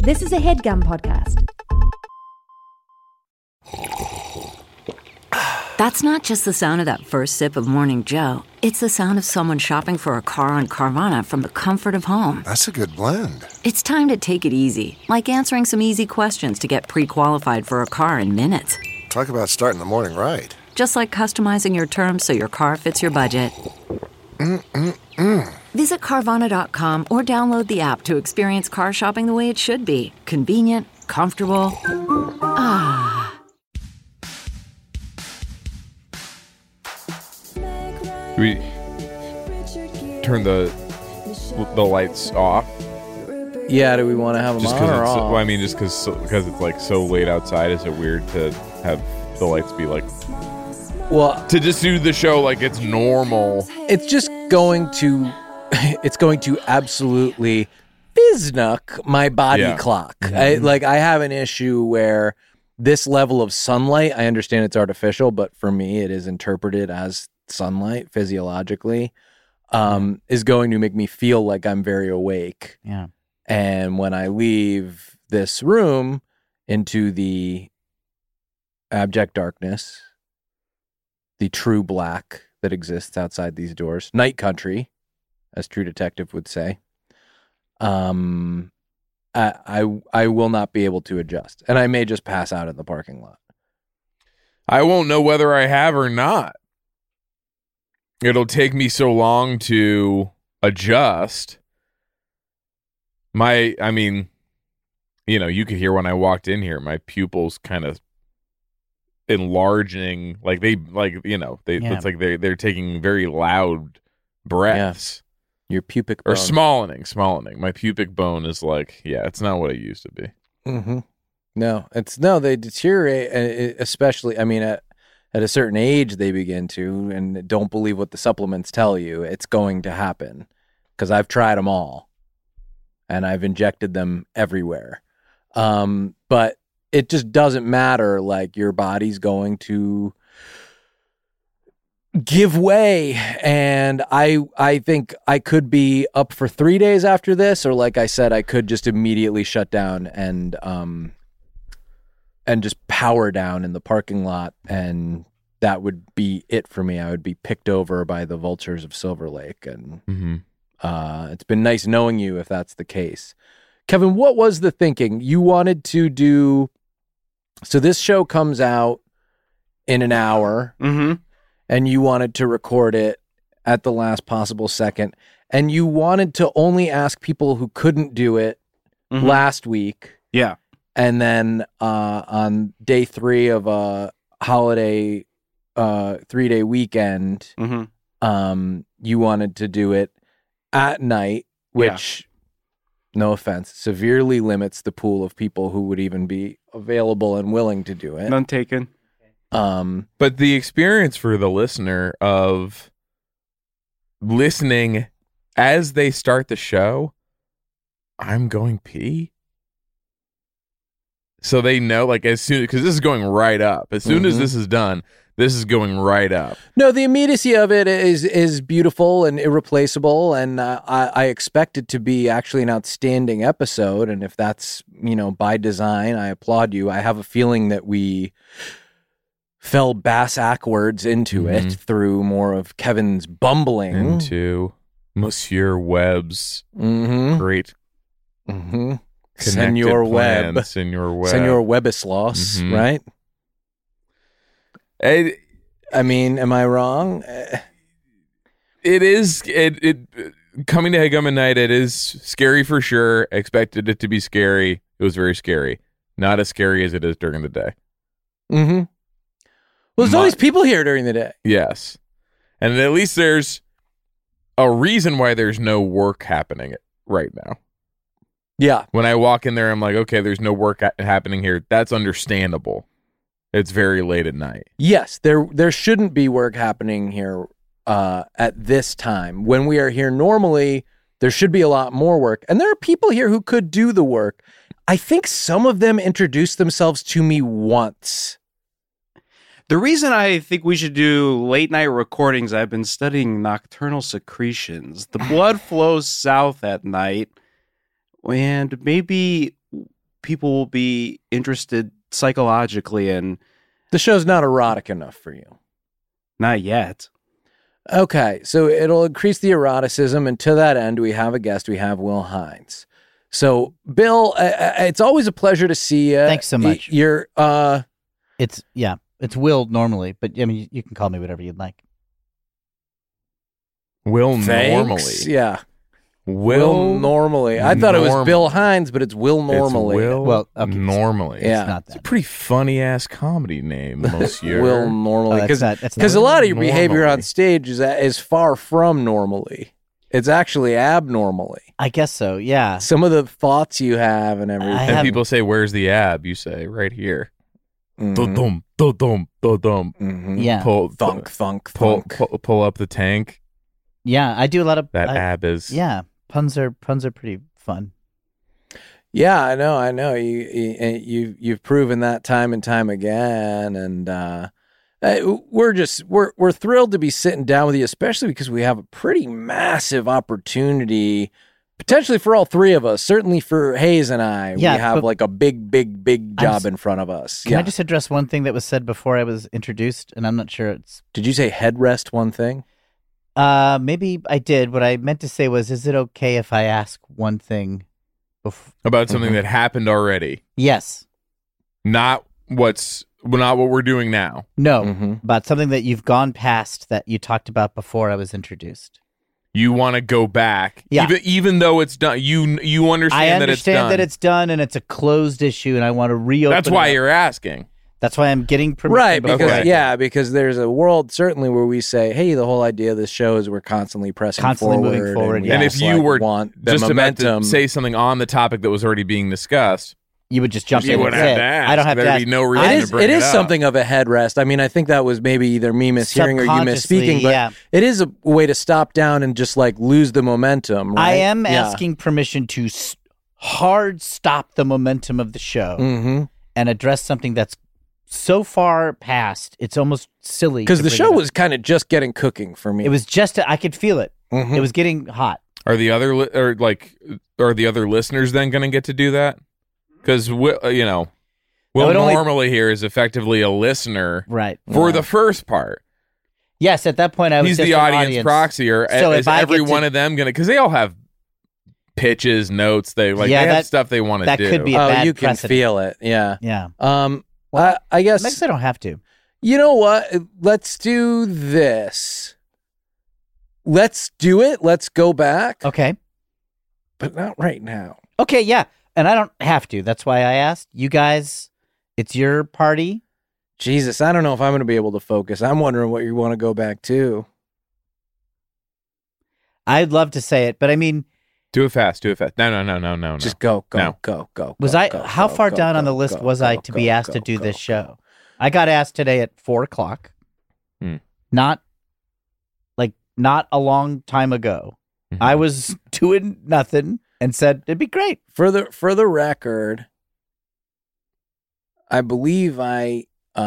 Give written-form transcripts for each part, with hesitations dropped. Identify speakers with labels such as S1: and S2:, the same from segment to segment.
S1: This is a HeadGum podcast.
S2: That's not just the sound of that first sip of Morning Joe. It's the sound of someone shopping for a car on Carvana from the comfort of home.
S3: That's a good blend.
S2: It's time to take it easy, like answering some easy questions to get pre-qualified for a car in minutes.
S3: Talk about starting the morning right.
S2: Just like customizing your terms so your car fits your budget. Visit Carvana.com or download the app to experience car shopping the way it should be. Convenient, comfortable.
S4: Do we turn the lights off?
S5: Yeah, do we want to have them
S4: Just
S5: on
S4: because
S5: or
S4: it's,
S5: off?
S4: well, I mean, just because it's like so late outside. Is it weird to have the lights be like
S5: Well,
S4: to just do the show like it's normal?
S5: it's just going to, it's going to absolutely biznuck my body clock.
S4: Mm-hmm.
S5: I have an issue where this level of sunlight, I understand it's artificial, but for me, it is interpreted as sunlight physiologically, is going to make me feel like I'm very awake.
S6: Yeah.
S5: And when I leave this room into the abject darkness, the true black that exists outside these doors, night country, as True Detective would say, I will not be able to adjust, and I may just pass out in the parking lot.
S4: I won't know whether I have or not. It'll take me so long to adjust. I mean, you could hear when I walked in here, my pupils kind of enlarging, it's like they're taking very loud breaths.
S5: Your pubic bone.
S4: Or smallening. My pubic bone is it's not what it used to be.
S5: Mm-hmm. They deteriorate, especially, at a certain age they begin to, and don't believe what the supplements tell you. It's going to happen because I've tried them all and I've injected them everywhere. But it just doesn't matter. Like, your body's going to give way. And I think I could be up for 3 days after this, or like I said, I could just immediately shut down and just power down in the parking lot, and that would be it for me. I would be picked over by the vultures of Silver Lake, and it's been nice knowing you if that's the case. Kevin, what was the thinking? You wanted to do... So this show comes out in an hour, and you wanted to record it at the last possible second, and you wanted to only ask people who couldn't do it last week.
S6: Yeah.
S5: And then on day 3 of a holiday 3-day weekend, you wanted to do it at night, which, no offense, severely limits the pool of people who would even be available and willing to do it.
S6: None taken.
S4: But the experience for the listener of listening as they start the show, I'm going pee. So they know, as soon, because this is going right up. As soon as this is done, this is going right up.
S5: No, the immediacy of it is beautiful and irreplaceable, and I expect it to be actually an outstanding episode. And if that's, by design, I applaud you. I have a feeling that we fell bass-ackwards into it through more of Kevin's bumbling.
S4: Into Monsieur Webb's great
S5: Senor Webb.
S4: Senor Webb.
S5: Senor Webbislaus, right? Am I wrong?
S4: It is. It coming to HeadGum at night, it is scary for sure. Expected it to be scary. It was very scary. Not as scary as it is during the day.
S5: Well, there's always people here during the day.
S4: Yes. And at least there's a reason why there's no work happening right now.
S5: Yeah.
S4: When I walk in there, I'm like, okay, there's no work happening here. That's understandable. It's very late at night.
S5: Yes, there shouldn't be work happening here at this time. When we are here normally, there should be a lot more work. And there are people here who could do the work. I think some of them introduced themselves to me once.
S6: The reason I think we should do late night recordings, I've been studying nocturnal secretions. The blood flows south at night, and maybe people will be interested psychologically in.
S5: The show's not erotic enough for you.
S6: Not yet.
S5: Okay, so it'll increase the eroticism, and to that end, we have a guest. We have Will Hines. So, Bill, it's always a pleasure to see you.
S7: Thanks so much.
S5: You're,
S7: It's Will normally, but I mean, you can call me whatever you'd like.
S4: Will
S5: thanks.
S4: normally.
S5: Yeah.
S4: Will
S5: normally. I thought it was
S4: normally.
S5: Bill Hines, but it's Will normally.
S4: It's Will
S7: Well, okay,
S4: normally.
S5: Yeah.
S7: It's not
S4: It's a
S7: that.
S4: pretty funny ass comedy name, Monsieur.
S5: Will normally.
S7: Oh, that's
S5: Because
S7: not-
S5: a lot of your behavior
S4: Normally.
S5: on stage is far from normally. It's actually abnormally.
S7: I guess so. Yeah.
S5: Some of the thoughts you have and everything.
S7: I
S4: And
S7: have-
S4: people say, "Where's the ab?" You say, "Right here."
S5: Mhm.
S4: Da-dum, da-dum, da-dum.
S5: Mhm.
S7: Yeah.
S4: Pull,
S5: Thunk, thunk,
S4: pull,
S5: thunk.
S4: pull up the tank.
S7: Yeah. I do a lot of
S4: That ab is.
S7: Yeah. Puns are pretty fun.
S5: Yeah, I know. You've proven that time and time again, and we're thrilled to be sitting down with you, especially because we have a pretty massive opportunity, potentially for all three of us. Certainly for Hayes and I,
S7: Yeah,
S5: we have
S7: but-
S5: like a big job in front of us.
S7: Can I just address one thing that was said before I was introduced? And I'm not sure it's.
S5: Did you say headrest one thing?
S7: Maybe I did. What I meant to say was, is it okay if I ask one thing?
S4: About something that happened already,
S7: Yes.
S4: not what we're doing now.
S7: No.
S5: Mm-hmm.
S7: About something that you've gone past that you talked about before I was introduced.
S4: You want to go back,
S7: Yeah.
S4: even though it's done. You understand,
S7: I
S4: that it's
S7: understand
S4: done.
S7: that it's done and it's a closed issue, and I want to reopen.
S4: That's why
S7: it up.
S4: you're asking.
S7: That's why I'm getting permission.
S5: Right,
S7: before
S5: because
S4: Okay.
S5: because there's a world certainly where we say, hey, the whole idea of this show is we're constantly pressing
S7: Constantly
S5: forward,
S7: moving forward,
S5: and,
S7: yeah.
S4: And
S5: we
S4: if
S5: just,
S4: you
S5: like,
S4: were
S5: want the
S4: just
S5: momentum,
S4: about to say something on the topic that was already being discussed,
S7: you would just jump
S4: you
S7: in
S4: wouldn't
S7: and
S4: have
S7: say
S4: to
S7: it.
S4: ask.
S7: I don't have to
S4: There'd
S7: ask.
S4: be no reason
S5: it
S4: to
S5: is
S4: bring
S5: it is
S4: up.
S5: something of a headrest. I mean, I think that was maybe either me mishearing or you misspeaking, but
S7: yeah.
S5: it is a way to stop down and just like lose the momentum. Right?
S7: I am
S5: Yeah.
S7: asking permission to hard stop the momentum of the show
S5: Mhm.
S7: and address something that's so far past, it's almost silly.
S5: Because
S7: to
S5: the
S7: bring
S5: show
S7: it up.
S5: was kind of just getting cooking for me.
S7: It was just, I could feel it.
S5: Mhm.
S7: It was getting hot.
S4: Are the other are the other listeners then going to get to do that? Because Will
S7: would only-
S4: normally here is effectively a listener
S7: Right.
S4: for the first part.
S7: Yes, at that point I was
S4: He's
S7: just
S4: the
S7: an
S4: audience proxy, or
S7: So
S4: is
S7: if I
S4: every
S7: get to-
S4: one of them going to? Because they all have pitches, notes. They
S7: Yeah,
S4: they have
S7: that-
S4: stuff they want to
S7: that
S4: do.
S7: could be a
S5: Oh,
S7: bad
S5: you can
S7: precedent.
S5: feel it. Yeah.
S7: Yeah.
S5: I guess
S7: Next I don't have to.
S5: you know what? Let's do this. Let's do it. Let's go back,
S7: Okay.
S5: but not right now.
S7: Okay, yeah. And I don't have to. That's why I asked. You guys, it's your party.
S5: Jesus, I don't know if I'm going to be able to focus. I'm wondering what you want to go back to.
S7: I'd love to say it, but I mean,
S4: Do it fast. Do it fast. No.
S5: Just go.
S4: No.
S7: was how far down on the list was I to be asked to do this show? I got asked today at 4:00. Not a long time ago.
S4: Mm-hmm.
S7: I was doing nothing and said it'd be great.
S5: For the record, I believe I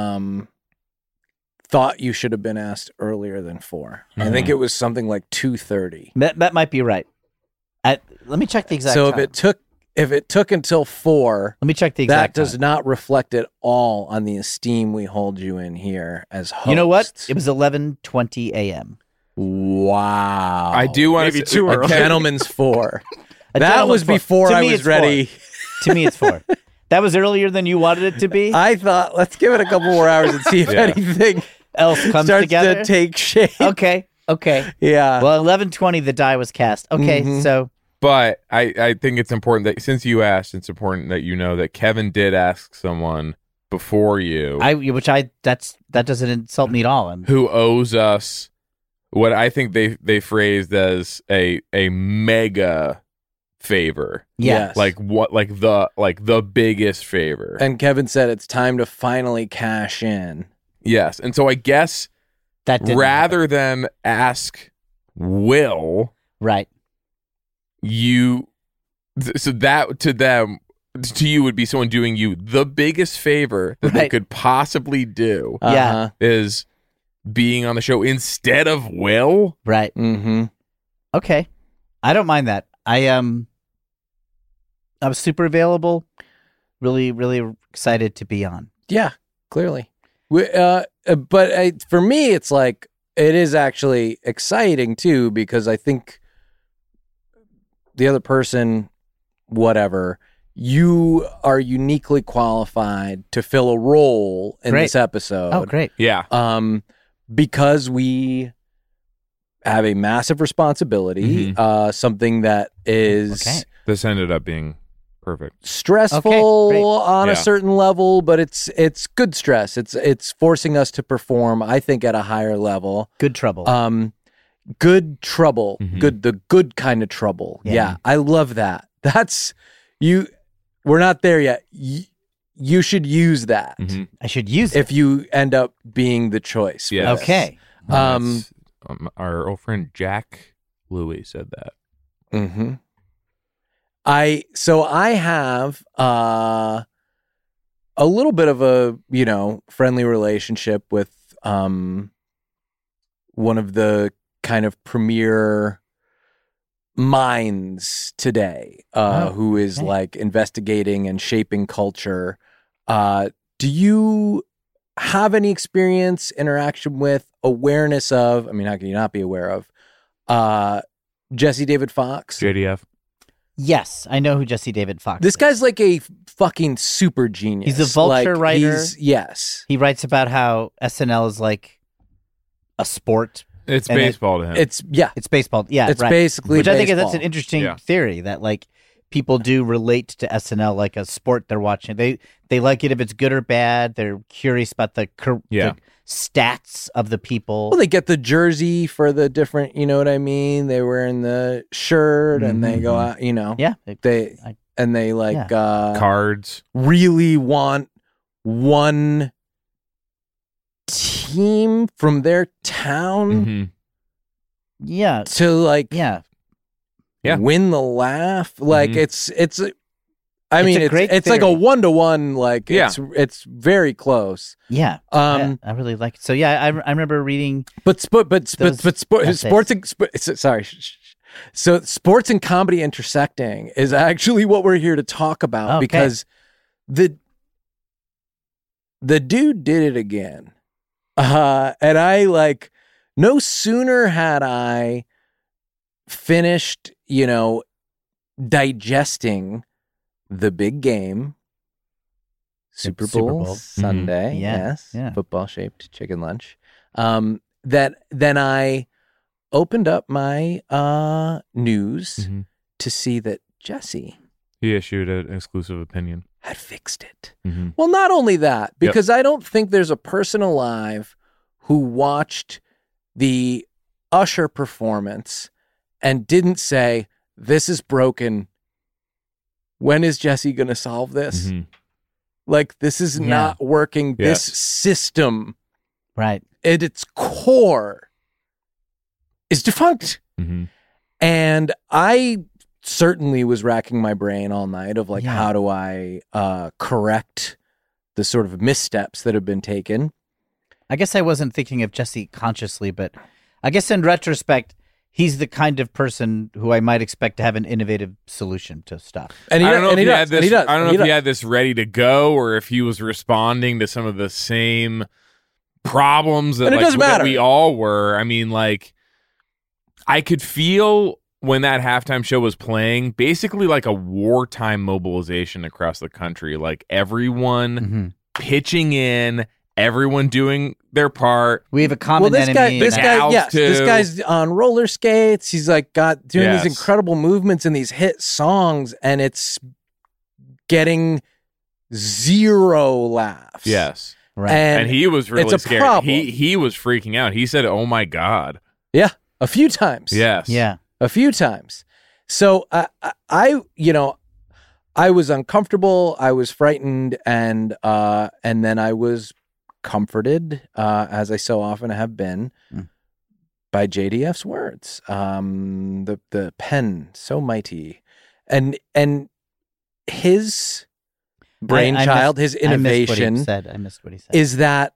S5: thought you should have been asked earlier than 4. I think
S4: Mhm.
S5: it was something like 2:30.
S7: That might be right. Let me check the exact
S5: So
S7: time.
S5: if it took until 4,
S7: Let me check the
S5: that
S7: exact
S5: does
S7: time.
S5: not reflect at all on the esteem we hold you in here as hosts.
S7: You know what? It was 11:20 a.m.
S5: Wow.
S4: I do want
S6: Maybe
S4: to
S6: too
S5: A
S6: early.
S5: gentleman's 4.
S7: A
S5: That
S7: gentleman's
S5: was
S7: four.
S5: before
S7: To
S5: I
S7: me,
S5: was
S7: it's 4.
S5: ready.
S7: To me, it's 4. That was earlier than you wanted it to be.
S5: I thought, let's give it a couple more hours and see if
S4: Yeah.
S5: anything
S7: Else comes
S5: starts
S7: together.
S5: to take shape.
S7: Okay.
S5: Yeah.
S7: Well, 11:20, the die was cast. Okay,
S5: Mhm.
S7: so
S4: But I think it's important that since you asked, it's important that you know that Kevin did ask someone before you
S7: that doesn't insult me at all.
S4: who owes us what I think they phrased as a mega favor.
S7: Yeah.
S5: Yes.
S4: Like the biggest favor.
S5: And Kevin said it's time to finally cash in.
S4: Yes. And so I guess
S7: that didn't
S4: rather than ask Will,
S7: happen. Right.
S4: so that to them, to you would be someone doing you the biggest favor that they
S7: Right.
S4: could possibly do
S7: Yeah.
S4: is being on the show instead of Will.
S7: Right.
S5: Mm-hmm.
S7: Okay. I don't mind that. I was super available. really, really excited to be on.
S5: Yeah, clearly. For me, it's like, it is actually exciting too, because I think the other person, whatever, you are uniquely qualified to fill a role in this episode.
S7: Oh, great.
S4: Yeah.
S5: Because we have a massive responsibility, something that is
S4: This ended up being perfect.
S5: stressful on
S4: Yeah.
S5: a certain level, but it's good stress. It's forcing us to perform, I think, at a higher level.
S7: Good trouble.
S5: Good trouble. The good kind of trouble. Yeah, I love that. That's you. We're not there yet. You should use that
S7: I should use it.
S5: if you end up being the choice.
S4: Yeah.
S7: Okay.
S4: Our old friend Jack Louie said that.
S5: Mm-hmm. I have a little bit of a friendly relationship with one of the kind of premier minds today, who is like investigating and shaping culture. Do you have any experience, interaction with, awareness of? I mean, how can you not be aware of Jesse David Fox?
S4: JDF.
S7: Yes, I know who Jesse David Fox
S5: This
S7: is.
S5: guy's like a fucking super genius.
S7: He's a Vulture writer.
S5: Yes.
S7: He writes about how SNL is like a sport.
S4: It's
S7: And
S4: baseball to him.
S5: It's
S7: It's baseball. Yeah,
S5: It's
S7: right.
S5: basically
S7: Which I think
S5: baseball.
S7: that's an interesting
S4: Yeah.
S7: theory that like people do relate to SNL like a sport they're watching. They like it if it's good or bad. They're curious about the stats of the people.
S5: Well, they get the jersey for the different, you know what I mean? They wearing the shirt and they go out,
S7: Yeah.
S5: They
S4: Cards.
S5: really want one team from their town
S7: Yeah.
S5: to like
S7: Yeah.
S4: Yeah.
S5: win the laugh. Like it's I mean,
S7: a great
S5: it's like a
S7: theory.
S5: 1-to-1. Like
S4: Yeah.
S5: it's very close.
S7: Yeah. I really like it. So yeah, I remember reading.
S5: So sports and comedy intersecting is actually what we're here to talk about,
S7: Okay.
S5: because the dude did it again. And I like, no sooner had I finished, digesting the big game, Super Bowl Sunday, yes, football shaped chicken lunch. That then I opened up my news to see that Jesse
S4: He issued an exclusive opinion.
S5: had fixed it.
S4: Mm-hmm.
S5: Well, not only that, because I don't think there's a person alive who watched the Usher performance and didn't say, "This is broken. When is Jesse going to solve this? Like, this is not working. This system,
S7: Right.
S5: at its core, is defunct." And I certainly was racking my brain all night of like, how do I correct the sort of missteps that have been taken?
S7: I guess I wasn't thinking of Jesse consciously, but I guess in retrospect, he's the kind of person who I might expect to have an innovative solution to stuff.
S5: And
S4: I don't know if he had
S5: does,
S4: this.
S5: and
S4: I don't know
S5: he
S4: if he
S5: does.
S4: had this ready to go, or if he was responding to some of the same problems that,
S5: And it doesn't
S4: that
S5: matter.
S4: we all were. I mean, like, I could feel when that halftime show was playing, basically like a wartime mobilization across the country. Like everyone pitching in, everyone doing their part.
S7: We have a common enemy.
S5: This
S4: too.
S5: guy's on roller skates. He's like doing
S4: Yes.
S5: these incredible movements in these hit songs, and it's getting 0 laughs.
S4: Yes.
S7: Right.
S4: And he was really
S5: it's a
S4: scared.
S5: problem.
S4: He was freaking out. He said, "Oh my God."
S5: Yeah, a few times.
S4: Yes.
S7: Yeah.
S5: A few times. So I was uncomfortable. I was frightened, and then I was comforted, as I so often have been, by JDF's words. The pen so mighty, and his brainchild, his innovation.
S7: I missed what he said.
S5: Is that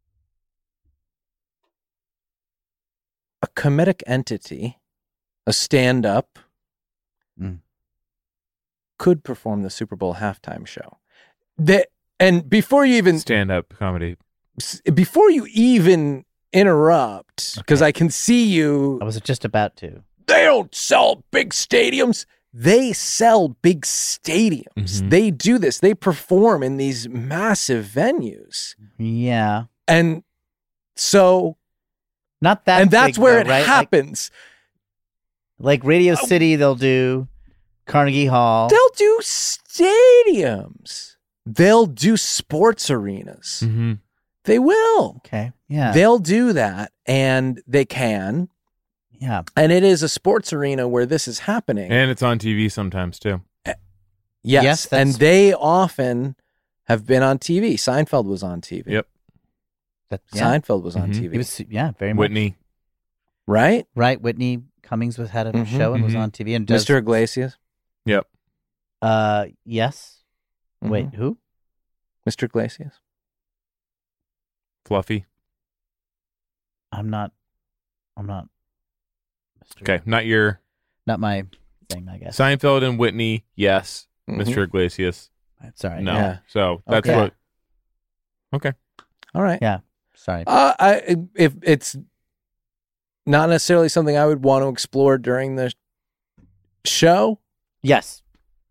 S5: a comedic entity, a stand-up, could perform the Super Bowl halftime show? And before you even
S4: stand-up comedy.
S5: Before you even interrupt, because I can see you.
S7: I was just about to.
S5: They don't sell big stadiums. They sell big stadiums.
S4: Mm-hmm.
S5: They do this. They perform in these massive venues.
S7: Yeah.
S5: And so.
S7: Not that
S5: And that's
S7: big,
S5: where
S7: though,
S5: it
S7: right?
S5: happens.
S7: Like Radio City, they'll do Carnegie Hall.
S5: They'll do stadiums. They'll do sports arenas.
S4: Mm-hmm.
S5: They will.
S7: Okay. Yeah.
S5: They'll do that, and they can.
S7: Yeah.
S5: And it is a sports arena where this is happening.
S4: And it's on TV sometimes, too.
S5: Yes,
S7: that's-
S5: and they often have been on TV. Seinfeld was on TV.
S4: Yep.
S5: Seinfeld was on
S4: Mhm.
S5: TV.
S7: He was, very much.
S4: Whitney.
S5: Right?
S7: Right. Whitney Cummings had a
S5: Mhm,
S7: show and was
S4: mhm.
S7: on TV. And does,
S5: Mr. Iglesias.
S4: Yep.
S7: Yes.
S5: Mhm.
S7: Wait, who?
S5: Mr. Iglesias.
S4: Fluffy.
S7: I'm not. Mr.
S4: Okay, not
S7: Not my thing, I guess.
S4: Seinfeld and Whitney, yes.
S5: Mhm.
S4: Mr. Iglesias,
S7: Sorry.
S4: no.
S5: Yeah.
S4: So that's
S7: Okay.
S4: what. Okay.
S5: All right.
S7: Yeah. Sorry.
S5: If it's not necessarily something I would want to explore during the show,
S7: Yes.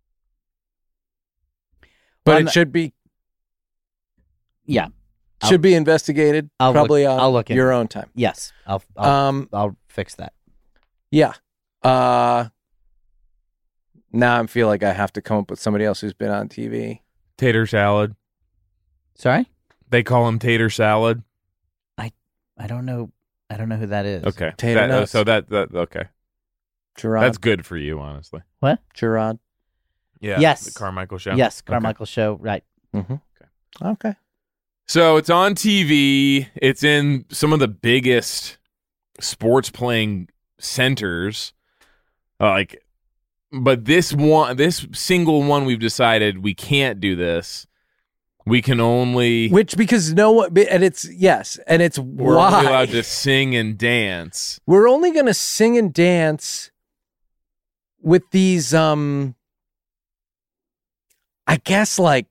S5: but
S7: Well,
S5: it should be
S7: Yeah.
S5: investigated
S7: I'll
S5: probably
S7: look-
S5: on
S7: I'll look into
S5: your own time.
S7: Yes. I'll fix that.
S5: Yeah. Now I feel like I have to come up with somebody else who's been on TV.
S4: Tater salad.
S7: Sorry?
S4: They call him tater salad.
S7: I don't know who that is.
S4: Okay.
S5: Tater nuts.
S4: So that okay.
S5: Gerard.
S4: That's good for you, honestly.
S7: What?
S5: Gerard.
S4: Yeah.
S7: Yes.
S4: The Carmichael show.
S7: Yes,
S4: Okay.
S7: Carmichael show. Right.
S5: Okay.
S4: So it's on TV. It's in some of the biggest sports playing centers. But this single one, we've decided we can't do this. We can only
S5: Because no one, and it's
S4: we're
S5: why
S4: only allowed to sing and dance.
S5: we're only going to sing and dance with these, I guess, like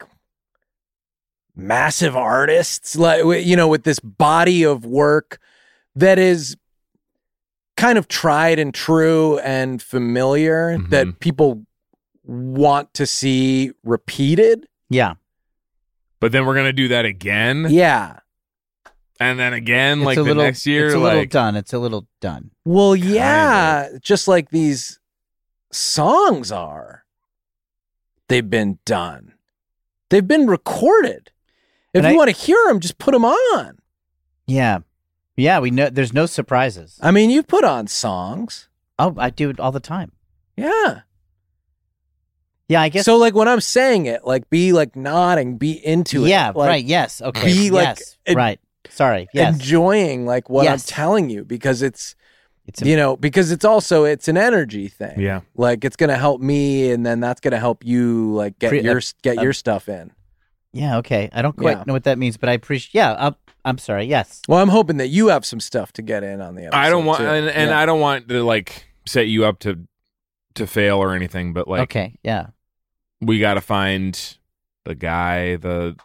S5: massive artists, like, with this body of work that is kind of tried and true and familiar
S4: Mhm.
S5: that people want to see repeated.
S7: Yeah.
S4: But then we're gonna do that again,
S5: Yeah.
S4: and then again, like
S7: It's a
S4: the
S7: little,
S4: next year.
S7: It's a little
S4: Like
S7: done. It's a little done.
S5: Well, yeah, just like these songs are. They've been done. They've been recorded. If
S7: And
S5: you
S7: I-
S5: want to hear them, just put them on.
S7: Yeah. Yeah, we know there's no surprises.
S5: I mean, you've put on songs.
S7: Oh, I do it all the time.
S5: Yeah.
S7: Yeah, I guess.
S5: So, like, when I'm saying it, like, be like nodding, be into it.
S7: yeah,
S5: like,
S7: right. Yes. Okay.
S5: be like-
S7: yes. Right. Sorry. Yes.
S5: Enjoying, like, what I'm
S7: Yes.
S5: telling you, because it's
S7: It's
S5: because it's also, it's an energy thing.
S4: Yeah.
S5: Like, it's going to help me, and then that's going to help you, like, get your stuff in.
S7: Yeah. Okay. I don't quite
S5: Yeah.
S7: know what that means, but I appreciate. Yeah. I'm sorry. Yes.
S5: Well, I'm hoping that you have some stuff to get in on the episode.
S4: I don't want,
S5: too.
S4: and
S5: Yeah.
S4: I don't want to like set you up to fail or anything. But like,
S7: Okay. Yeah.
S4: we got to find the guy, the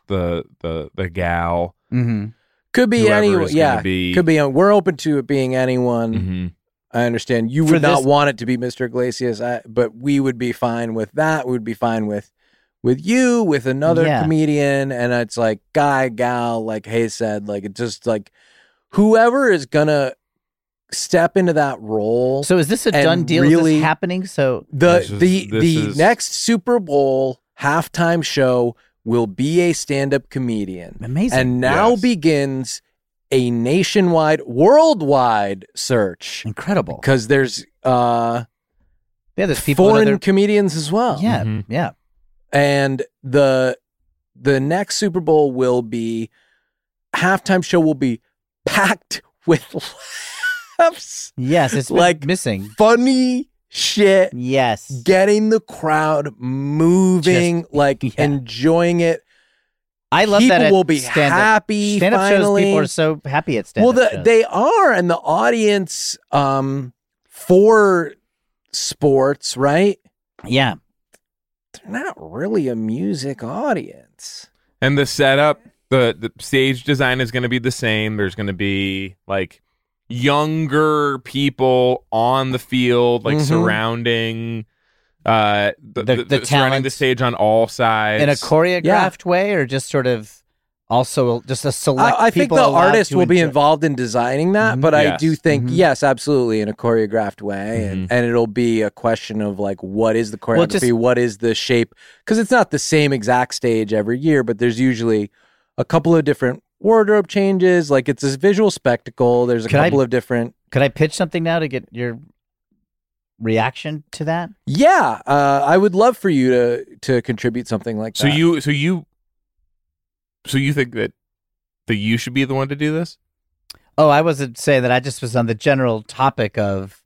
S4: gal.
S7: Mm-hmm.
S5: Could be
S4: whoever
S5: anyone.
S4: is gonna
S5: Yeah,
S4: be-
S5: could be. We're open to it being anyone.
S4: Mm-hmm.
S5: I understand. You
S7: For
S5: would not
S7: this-
S5: want it to be Mr. Iglesias, but we would be fine with that. We would be fine with you, with another
S7: Yeah.
S5: comedian, and it's like guy, gal, like Hayes said, like it's just like whoever is gonna step into that role.
S7: So is this a
S5: And
S7: done deal?
S5: really-
S7: Is this happening? So
S4: This
S5: the
S4: is-
S5: next Super Bowl halftime show will be a stand-up comedian.
S7: amazing.
S5: And now
S4: Yes.
S5: begins a nationwide, worldwide search
S7: Incredible.
S5: because there's
S7: Yeah. There's people in
S5: foreign
S7: other.
S5: comedians as well.
S7: Yeah.
S4: Mhm.
S7: Yeah.
S5: And the next Super Bowl will be halftime show will be packed with laughs,
S7: Yes. It's been
S5: Like-
S7: missing.
S5: funny shit,
S7: Yes.
S5: getting the crowd moving, like
S7: yeah.
S5: enjoying it.
S7: I love
S5: People
S7: that. at
S5: will be
S7: stand-up.
S5: happy.
S7: Stand-up
S5: finally.
S7: shows. People are so happy at
S5: Well,
S7: stand-up shows.
S5: they are, and the audience for sports, right?
S7: Yeah.
S5: they're not really a music audience.
S4: And the setup, the stage design is going to be the same. There's going to be like younger people on the field, like surrounding the surrounding
S7: talent
S4: the stage on all sides
S7: in a choreographed way, or just sort of also just a select.
S5: I think
S7: people
S5: the
S7: allowed
S5: artist
S7: to
S5: will be
S7: enjoy-
S5: involved in designing that, but I
S4: Yes.
S5: do think yes, absolutely, in a choreographed way, and it'll be a question of like what is the choreography, what is the shape, because it's not the same exact stage every year, but there's usually a couple of different wardrobe changes. Like it's a visual spectacle. There's a couple of different.
S7: Could I pitch something now to get your reaction to that?
S5: Yeah, I would love for you to contribute something like
S4: So
S5: that.
S4: So you think that you should be the one to do this?
S7: Oh, I wasn't saying that. I just was on the general topic of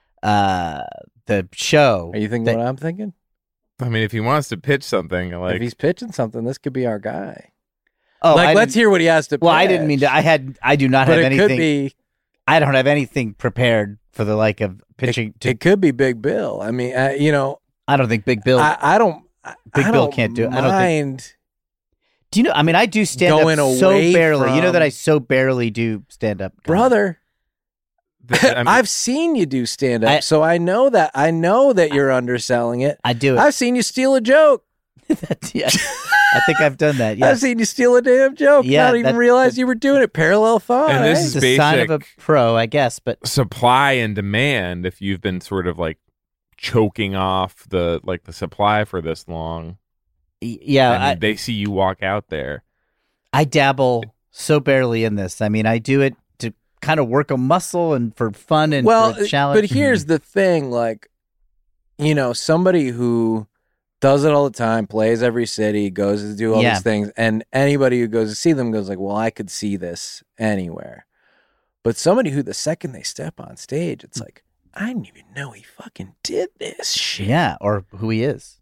S7: the show.
S5: Are you thinking what I'm thinking?
S4: I mean, if he wants to pitch something, like
S5: If he's pitching something, this could be our guy.
S7: Oh,
S5: Like,
S7: I
S5: let's
S7: didn't-
S5: hear what he has to.
S7: Well, I
S5: pitch.
S7: didn't mean to. I do not
S5: But
S7: have
S5: it
S7: anything.
S5: could be.
S7: I don't have anything prepared for the like of pitching.
S5: It could be Big Bill. I mean,
S7: I don't think Big Bill.
S5: I don't.
S7: Big
S5: I
S7: Bill
S5: don't
S7: can't do it. I don't think-
S5: mind.
S7: Do you know? I mean, I do stand
S5: Going
S7: up so
S5: away
S7: barely. You know
S5: from-
S7: that I so barely do stand up,
S5: Brother.
S4: I mean,
S5: I've seen you do stand
S7: I-
S5: up, so I know that you're underselling it.
S7: I do it.
S5: I've seen you steal a joke.
S7: Yeah, I think I've done that. Yeah,
S5: I've seen you steal a damn joke.
S7: Yeah,
S5: Not even
S7: that-
S5: realize you were doing it. Parallel thought.
S4: And this
S5: eh?
S4: is
S7: it's a sign of a
S4: basic.
S7: pro, I guess. But
S4: supply and demand. If you've been sort of like choking off the supply for this long,
S7: yeah,
S4: and they see you walk out there.
S7: I dabble so barely in this. I mean, I do it to kind of work a muscle and for fun and
S5: well,
S7: for a challenge.
S5: but here's the thing: like, somebody who does it all the time, plays every city, goes to do all
S7: Yeah.
S5: these things, and anybody who goes to see them goes like, "Well, I could see this anywhere." But somebody who, the second they step on stage, it's like, I didn't even know he fucking did this shit.
S7: Yeah, or who he is.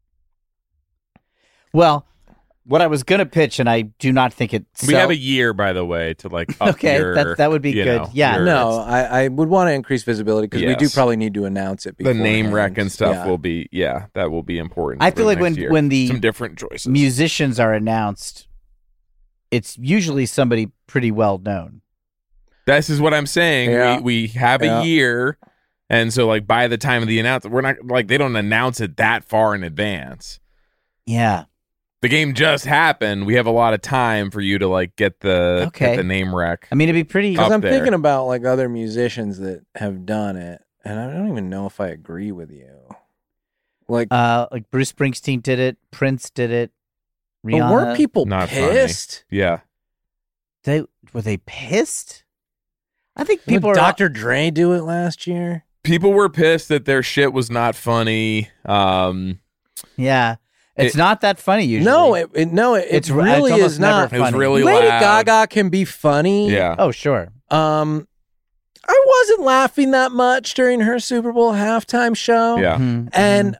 S7: Well, what I was going to pitch, and I do not think it.
S4: We have a year, by the way, to like up
S7: Okay,
S4: your,
S7: that would be
S4: you
S7: good.
S4: know,
S7: Yeah,
S4: your-
S5: No, I would want to increase visibility because we do
S4: Yes.
S5: probably need to announce it.
S4: the name rec and stuff
S5: Yeah.
S4: will be that will be important.
S7: I
S4: for
S7: feel like
S4: next year.
S7: when the
S4: some different choices.
S7: musicians are announced, it's usually somebody pretty well known.
S4: This is what I'm saying.
S5: Yeah.
S4: We have
S5: Yeah.
S4: a year, and so like by the time of the announcement, we're not like they don't announce it that far in advance.
S7: Yeah.
S4: The game just happened. We have a lot of time for you to like get the name rec.
S7: I mean, it'd be pretty.
S5: Because
S4: Up
S5: I'm
S4: there.
S5: thinking about like other musicians that have done it, and I don't even know if I agree with you. Like
S7: Bruce Springsteen did it. Prince did it.
S5: but
S7: Rihanna.
S5: weren't people
S4: Not funny.
S5: pissed?
S4: Yeah.
S7: Were they pissed? I think
S5: Didn't
S7: people are.
S5: Dr. Dre do it last year?
S4: People were pissed that their shit was not funny.
S7: Yeah, it's not that funny usually.
S5: No, it
S7: It's
S5: really
S7: almost
S5: is not.
S7: never
S4: It was
S7: funny.
S4: really
S5: Lady
S4: loud.
S5: Gaga can be funny.
S4: Yeah.
S7: Oh, sure.
S5: I wasn't laughing that much during her Super Bowl halftime show.
S4: Yeah.
S7: Mhm.
S5: And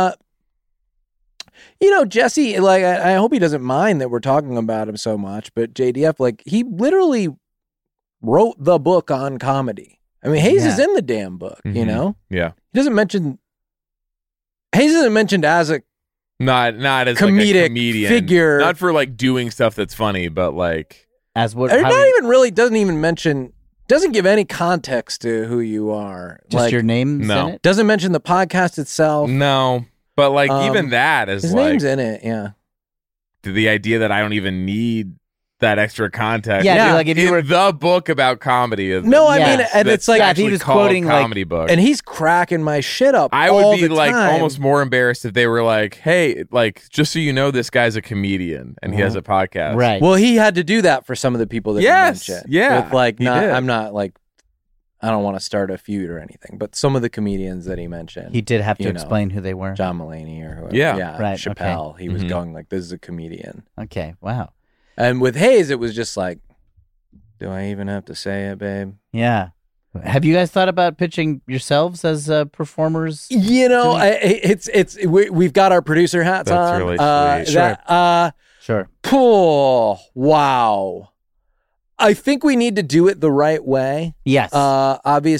S5: Jesse, like I hope he doesn't mind that we're talking about him so much, but JDF, like he literally wrote the book on comedy. I mean, Hayes is in the damn book, you
S4: Mhm.
S5: know?
S4: Yeah.
S5: Hayes isn't mentioned as a
S4: Not as
S5: Comedic
S4: like a comedian
S5: figure.
S4: Not for like doing stuff that's funny, but like
S7: As what?
S5: or
S7: how
S5: not
S7: you-
S5: even really doesn't give any context to who you are.
S7: just
S5: Like,
S7: your name's
S4: No.
S7: in it.
S5: doesn't mention the podcast itself.
S4: no. But like even that is
S5: His
S4: like
S5: name's in it, yeah.
S4: the idea that I don't even need that extra context.
S7: Yeah,
S5: Yeah.
S7: like if you
S4: In
S7: were.
S4: the book about comedy is
S5: No, I
S7: Yeah.
S5: mean, and
S4: that's
S5: it's like,
S7: Yeah, if he
S4: actually
S7: was
S4: called
S7: quoting, like-
S4: comedy book.
S5: and he's cracking my shit up.
S4: I
S5: all
S4: would be
S5: the
S4: like
S5: time.
S4: almost more embarrassed if they were like, "Hey, like just so you know, this guy's a comedian and he has a podcast."
S7: Right.
S5: Well, he had to do that for some of the people that
S4: Yes,
S5: he mentioned.
S4: yeah,
S5: With, like,
S4: he
S5: not,
S4: did.
S5: I'm not like, I don't want to start a feud or anything, but some of the comedians that he mentioned,
S7: He did have to
S5: you know,
S7: explain who they were.
S5: John Mulaney or whoever.
S4: Yeah.
S7: Right,
S5: Chappelle. He was
S4: Mhm.
S5: going like, this is a comedian.
S7: Okay. Wow.
S5: And with Hayes, it was just like, do I even have to say it, babe?
S7: Yeah. Have you guys thought about pitching yourselves as performers?
S5: You know, we've got our producer hats
S4: That's
S5: on.
S4: really sweet.
S7: Sure.
S5: Wow. I think we need to do it the right way.
S7: Yes.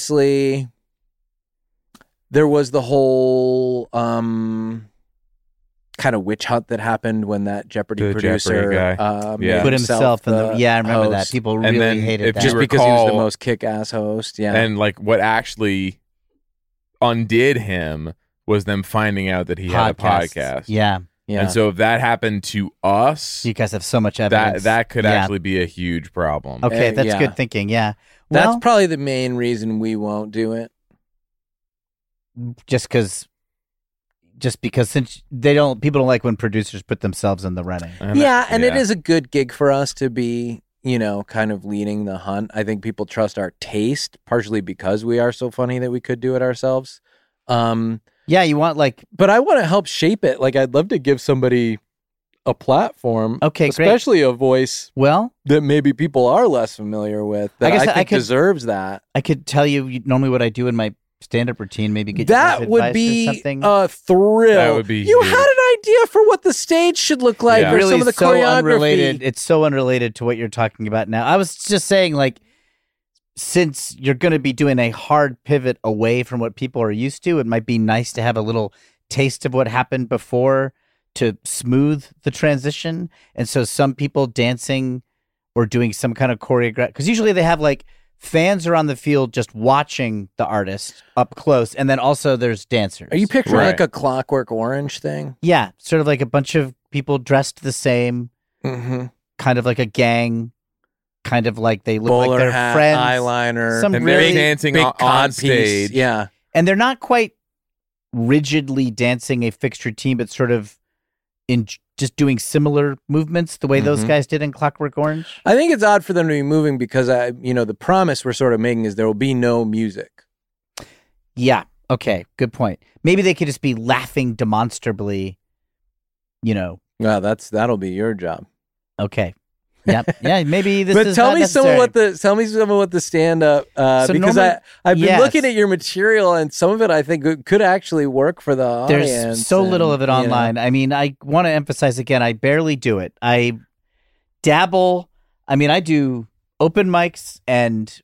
S5: Obviously, there was the whole kind of witch hunt that happened when that Jeopardy
S4: The
S5: producer
S4: Jeopardy guy.
S5: made
S7: Put himself in the. Yeah, I remember that.
S5: host.
S7: People
S4: And
S7: really
S4: then
S7: hated
S4: if
S7: that.
S5: just
S4: you
S5: because he was the
S4: recall-
S5: most kick-ass host. Yeah,
S4: And like what actually undid him was them finding out that he had a podcast.
S7: Yeah.
S5: yeah.
S4: And so if that happened to us,
S7: You guys have so much evidence.
S4: that could
S7: Yeah.
S4: actually be a huge problem.
S7: Okay, that's
S5: yeah.
S7: good thinking. Yeah.
S5: That's
S7: Well,
S5: probably the main reason we won't do it.
S7: just because since people don't like when producers put themselves in the running.
S4: And
S5: Yeah, and it
S4: yeah.
S5: is a good gig for us to be, kind of leading the hunt. I think people trust our taste, partially because we are so funny that we could do it ourselves.
S7: Yeah, you want like
S5: But I want to help shape it. Like, I'd love to give somebody a platform.
S7: Okay, great.
S5: especially a voice
S7: well,
S5: that maybe people are less familiar with. That
S7: I guess
S5: I
S7: I
S5: think
S7: could-
S5: deserves that.
S7: I could tell you normally what I do in my stand-up routine. Maybe get you guys
S5: That would
S7: advice or
S5: be
S7: something.
S5: a thrill.
S4: That would be
S5: You
S4: huge.
S5: had an idea for what the stage should look like,
S4: Yeah.
S5: or
S7: really
S5: some of the
S7: so
S5: choreography.
S7: unrelated. It's so unrelated to what you're talking about now. I was just saying, like, since you're going to be doing a hard pivot away from what people are used to, it might be nice to have a little taste of what happened before to smooth the transition. And so some people dancing or doing some kind of choreograph, because usually they have like fans are on the field just watching the artist up close, and then also there's dancers.
S5: Are you picturing
S4: Right.
S5: like a Clockwork Orange thing?
S7: Yeah, sort of like a bunch of people dressed the same,
S5: Mm-hmm.
S7: kind of like a gang, kind of like they look
S5: Bowler
S7: like they're
S5: hat,
S7: friends,
S5: eyeliner,
S7: Some
S4: And
S7: really
S4: they're dancing
S5: big
S4: on
S5: codpiece.
S4: stage.
S5: Yeah,
S7: and they're not quite rigidly dancing a fixed routine, but sort of in just doing similar movements the way those
S5: Mhm.
S7: guys did in Clockwork Orange.
S5: I think it's odd for them to be moving because the promise we're sort of making is there will be no music.
S7: Yeah. Okay. Good point. Maybe they could just be laughing demonstrably.
S5: Well, that'll be your job.
S7: Okay. Yep. Yeah. Maybe this
S5: But
S7: is
S5: tell
S7: not
S5: me some of
S7: necessary.
S5: what the stand up
S7: So
S5: because
S7: normally-
S5: I've been
S7: yes.
S5: looking at your material and some of it I think could actually work for the audience.
S7: There's so little of it
S5: and,
S7: online. I mean, I want to emphasize again, I barely do it. I dabble. I mean, I do open mics and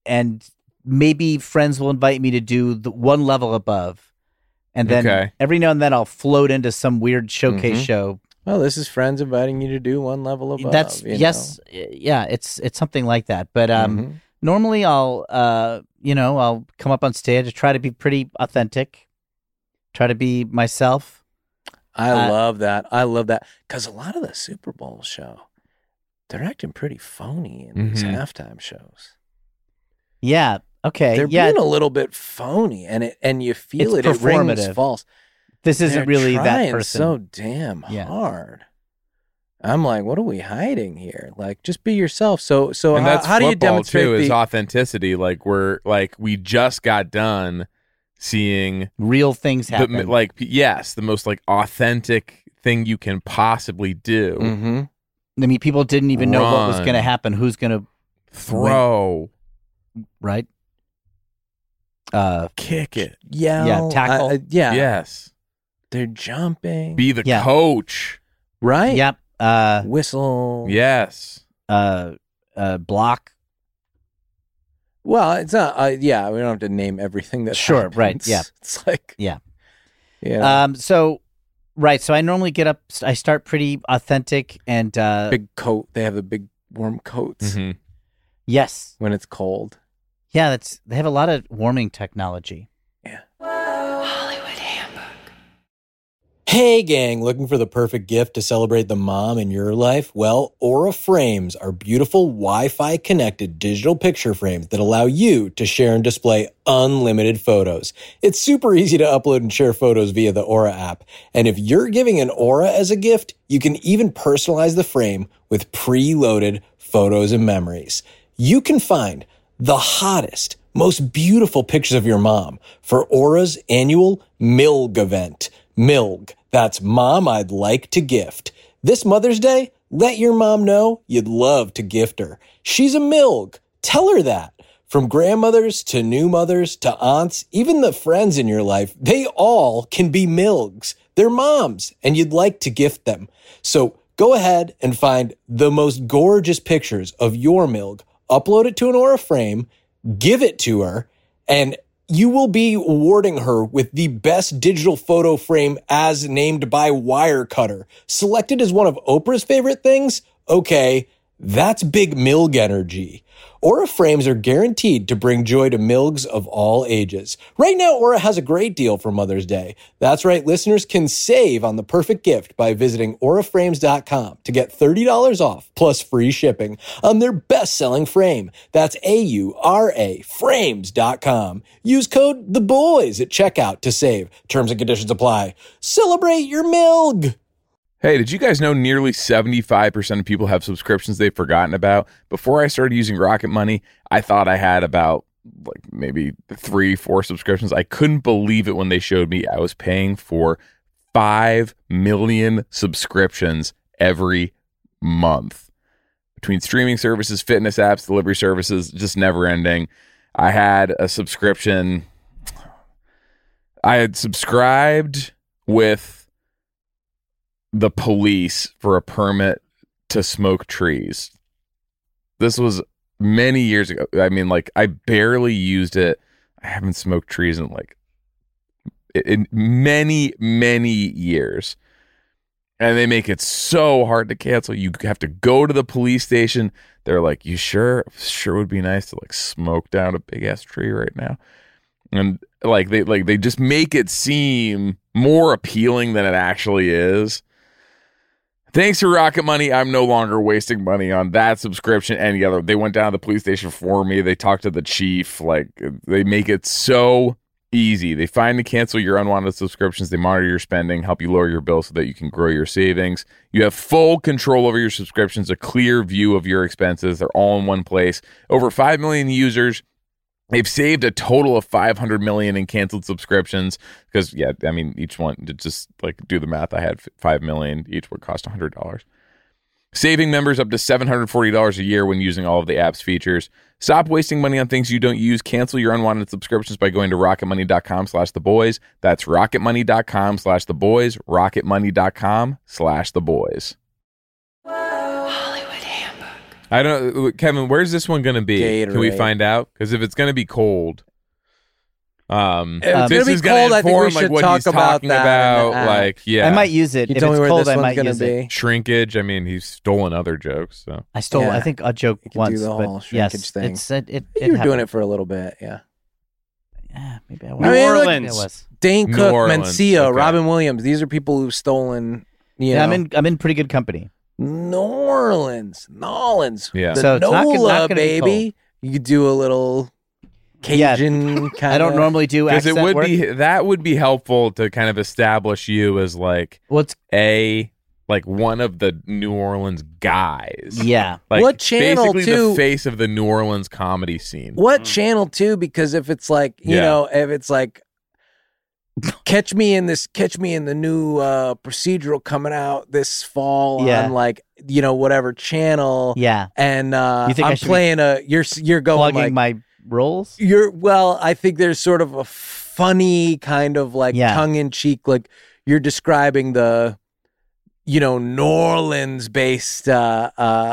S7: maybe friends will invite me to do the one level above. And then
S4: Okay.
S7: every now and then I'll float into some weird showcase
S5: Mhm.
S7: show.
S5: Well, this is friends inviting you to do one level above.
S7: That's
S5: you
S7: yes, yeah, it's something like that. But
S5: know? Mhm.
S7: normally I'll I'll come up on stage and try to be pretty authentic. Try to be myself.
S5: I love that. I love that because a lot of the Super Bowl show, they're acting pretty phony in these
S4: Mhm.
S5: halftime shows.
S7: Yeah. Okay.
S5: They're
S7: yeah.
S5: being a little bit phony, and you feel
S7: It's
S5: it. It rings
S7: performative.
S5: false.
S7: This isn't
S5: They're
S7: really that
S5: trying
S7: person.
S5: so damn
S7: Yeah.
S5: hard. I'm like, what are we hiding here? Like, just be yourself. So
S4: And that's
S5: how do you
S4: football,
S5: demonstrate
S4: too, is
S5: the
S4: authenticity. Like we just got done seeing
S7: Real things happen.
S4: the most like authentic thing you can possibly do.
S5: Mhm.
S7: I mean, people didn't even know what was
S4: Run.
S7: going to happen. Who's going to
S4: Throw,
S7: right?
S4: kick it.
S5: yell,
S7: tackle.
S5: yeah,
S4: Yes.
S5: They're jumping,
S4: Be the
S7: Yeah.
S4: coach.
S5: right?
S7: Yep.
S5: Whistle.
S4: Yes.
S7: Block.
S5: Well, it's not. Yeah, we don't have to name everything that.
S7: Sure,
S5: happens.
S7: right, yeah.
S5: It's like
S7: Yeah.
S5: yeah,
S7: So I normally get up. I start pretty authentic and
S5: big coat. They have the big warm coats
S4: Mhm.
S7: yes,
S5: when it's cold.
S7: yeah. They have a lot of warming technology.
S8: Hey gang, looking for the perfect gift to celebrate the mom in your life? Well, Aura Frames are beautiful Wi-Fi connected digital picture frames that allow you to share and display unlimited photos. It's super easy to upload and share photos via the Aura app. And if you're giving an Aura as a gift, you can even personalize the frame with preloaded photos and memories. You can find the hottest, most beautiful pictures of your mom for Aura's annual MILG event. MILG. That's Mom I'd Like to Gift. This Mother's Day, let your mom know you'd love to gift her. She's a MILG. Tell her that. From grandmothers to new mothers to aunts, even the friends in your life, they all can be MILGs. They're moms, and you'd like to gift them. So go ahead and find the most gorgeous pictures of your MILG, upload it to an Aura frame, give it to her, and you will be awarding her with the best digital photo frame as named by Wirecutter. Selected as one of Oprah's favorite things? Okay, that's big Milg energy. Aura frames are guaranteed to bring joy to Milgs of all ages. Right now, Aura has a great deal for Mother's Day. That's right, listeners can save on the perfect gift by visiting auraframes.com to get $30 off plus free shipping on their best-selling frame. That's AURA frames.com. Use code THEBOYS at checkout to save. Terms and conditions apply. Celebrate your Milg!
S4: Hey, did you guys know nearly 75% of people have subscriptions they've forgotten about? Before I started using Rocket Money, I thought I had about maybe 3-4 subscriptions. I couldn't believe it when they showed me I was paying for 5 million subscriptions every month. Between streaming services, fitness apps, delivery services, just never ending. I had a subscription. I had subscribed with the police for a permit to smoke trees. This was many years ago. I mean, I barely used it. I haven't smoked trees in many, many years. And they make it so hard to cancel. You have to go to the police station. They're like, you sure? Sure would be nice to smoke down a big ass tree right now. And they just make it seem more appealing than it actually is. Thanks to Rocket Money, I'm no longer wasting money on that subscription. Any other. They went down to the police station for me. They talked to the chief. They make it so easy. They find and cancel your unwanted subscriptions. They monitor your spending, help you lower your bill so that you can grow your savings. You have full control over your subscriptions, a clear view of your expenses. They're all in one place. Over 5 million users. They've saved a total of $500 million in canceled subscriptions because, each one, to just do the math, I had 5 million. Each would cost $100. Saving members up to $740 a year when using all of the app's features. Stop wasting money on things you don't use. Cancel your unwanted subscriptions by going to rocketmoney.com/theboys. That's rocketmoney.com/theboys. rocketmoney.com/theboys. I don't, Kevin. Where's this one going to be?
S5: Gatorade.
S4: Can we find out? Because if it's going to be cold,
S5: it's
S4: this is going to inform what he's talking about.
S5: I
S7: might use it.
S5: You
S7: If
S5: tell
S7: it's
S5: me where
S7: cold,
S5: this
S7: I
S5: one's
S7: might
S5: gonna
S7: use
S5: be.
S7: it.
S4: Shrinkage. He's stolen other jokes. So
S7: I stole,
S5: Yeah.
S7: I think, a joke
S5: You can
S7: once.
S5: do the
S7: but
S5: whole shrinkage
S7: yes,
S5: thing.
S7: It
S5: You were doing
S7: happened.
S5: it for a little bit, yeah.
S7: Yeah, maybe I
S6: New
S7: was.
S6: Orleans.
S7: Maybe I was.
S5: Dane
S4: New
S5: Cook,
S4: Orleans,
S5: Mencia,
S4: okay.
S5: Robin Williams. These are people who've stolen.
S7: Yeah, I'm in pretty good company.
S5: New Orleans, Nolans.
S4: Yeah.
S5: The
S7: So it's not
S5: NOLA,
S7: gonna be
S5: baby. You could do a little Cajun kind
S7: I don't normally do
S4: because
S7: accent
S4: it would
S7: work.
S4: that would be helpful to kind of establish you as
S7: Well, it's
S4: one of the New Orleans guys.
S7: yeah.
S5: What channel,
S4: basically
S5: too?
S4: the face of the New Orleans comedy scene.
S5: What channel too? Because if it's if it's catch me in the new procedural coming out this fall
S7: Yeah.
S5: on whatever channel.
S7: Yeah.
S5: And
S7: You think I
S5: I'm
S7: should be
S5: playing you're going
S7: Plugging my roles.
S5: I think there's sort of a funny kind of
S7: Yeah.
S5: tongue in cheek, you're describing the New Orleans based show.